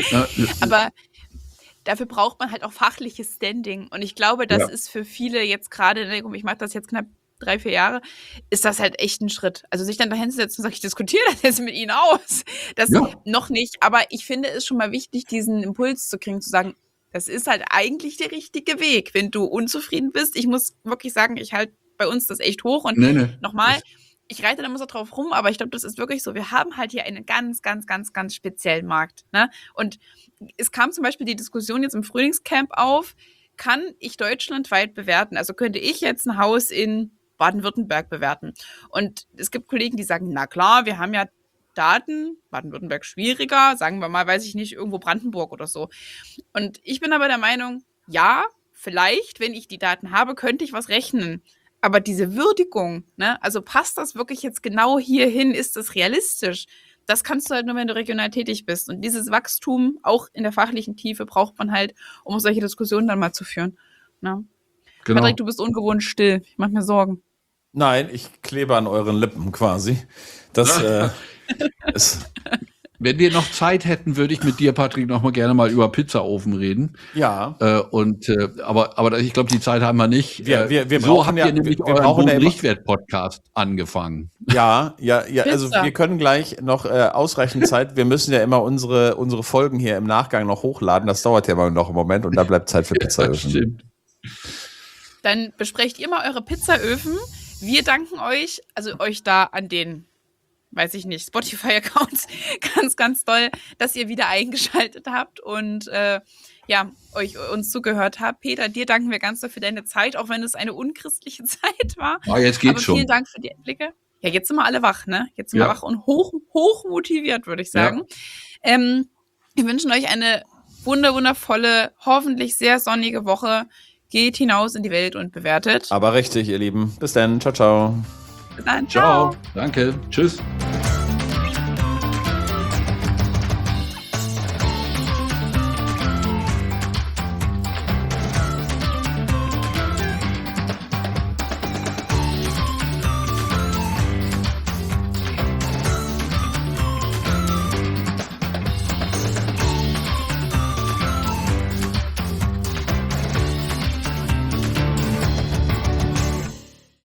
S1: Aber dafür braucht man halt auch fachliches Standing. Und ich glaube, das
S3: Ja.
S1: ist für viele jetzt gerade, ne, ich mache das jetzt knapp drei, vier Jahre, ist das halt echt ein Schritt. Also sich dann dahin zu setzen und sagen, ich diskutiere das jetzt mit Ihnen aus. Das
S3: Ja.
S1: noch nicht. Aber ich finde es schon mal wichtig, diesen Impuls zu kriegen, zu sagen, das ist halt eigentlich der richtige Weg. Wenn du unzufrieden bist, ich muss wirklich sagen, ich halte bei uns das echt hoch. Und
S3: Nee, nee.
S1: nochmal, ich reite da immer so drauf rum, aber ich glaube, das ist wirklich so. Wir haben halt hier einen ganz, ganz, ganz, ganz speziellen Markt. Ne? Und es kam zum Beispiel die Diskussion jetzt im Frühlingscamp auf, kann ich deutschlandweit bewerten? Also könnte ich jetzt ein Haus in Baden-Württemberg bewerten? Und es gibt Kollegen, die sagen, na klar, wir haben ja Daten, Baden-Württemberg schwieriger, sagen wir mal, weiß ich nicht, irgendwo Brandenburg oder so. Und ich bin aber der Meinung, ja, vielleicht, wenn ich die Daten habe, könnte ich was rechnen. Aber diese Würdigung, ne, also passt das wirklich jetzt genau hierhin, ist das realistisch? Das kannst du halt nur, wenn du regional tätig bist. Und dieses Wachstum, auch in der fachlichen Tiefe, braucht man halt, um solche Diskussionen dann mal zu führen. Ne?
S3: Genau.
S1: Patrick, du bist ungewohnt still. Ich mach mir Sorgen.
S2: Nein, ich klebe an euren Lippen quasi. Das äh, ist...
S3: Wenn wir noch Zeit hätten, würde ich mit dir, Patrick, noch mal gerne mal über Pizzaofen reden.
S2: Ja.
S3: Äh, und äh, aber aber ich glaube, die Zeit haben wir nicht.
S2: Wir, wir, wir
S3: so
S2: brauchen
S3: habt
S2: ja,
S3: ihr nämlich
S2: wir, wir
S3: euren
S2: brauchen ja immer-
S3: Richtwert-Podcast angefangen.
S2: Ja, ja, ja. Also
S1: Pizza.
S2: wir können gleich noch äh, ausreichend Zeit. Wir müssen ja immer unsere unsere Folgen hier im Nachgang noch hochladen. Das dauert ja mal noch einen Moment und da bleibt Zeit für Pizzaöfen.
S3: Stimmt.
S1: Dann besprecht ihr mal eure Pizzaöfen. Wir danken euch, also euch da an den, weiß ich nicht, Spotify-Accounts ganz, ganz doll, dass ihr wieder eingeschaltet habt und äh, ja, euch uns zugehört habt. Peter, dir danken wir ganz doll für deine Zeit, auch wenn es eine unchristliche Zeit war.
S3: Ah, jetzt geht's
S1: Aber
S3: schon.
S1: vielen Dank für die Einblicke. Ja, jetzt sind wir alle wach, ne? Jetzt sind
S3: Ja.
S1: wir wach und hoch, hoch motiviert, würde ich sagen. Ähm, wir wünschen euch eine wunder, wundervolle, hoffentlich sehr sonnige Woche. Geht hinaus in die Welt und bewertet.
S2: Aber richtig, ihr Lieben. Bis dann. Ciao, ciao.
S1: Bis dann.
S3: Ciao. Danke. Tschüss.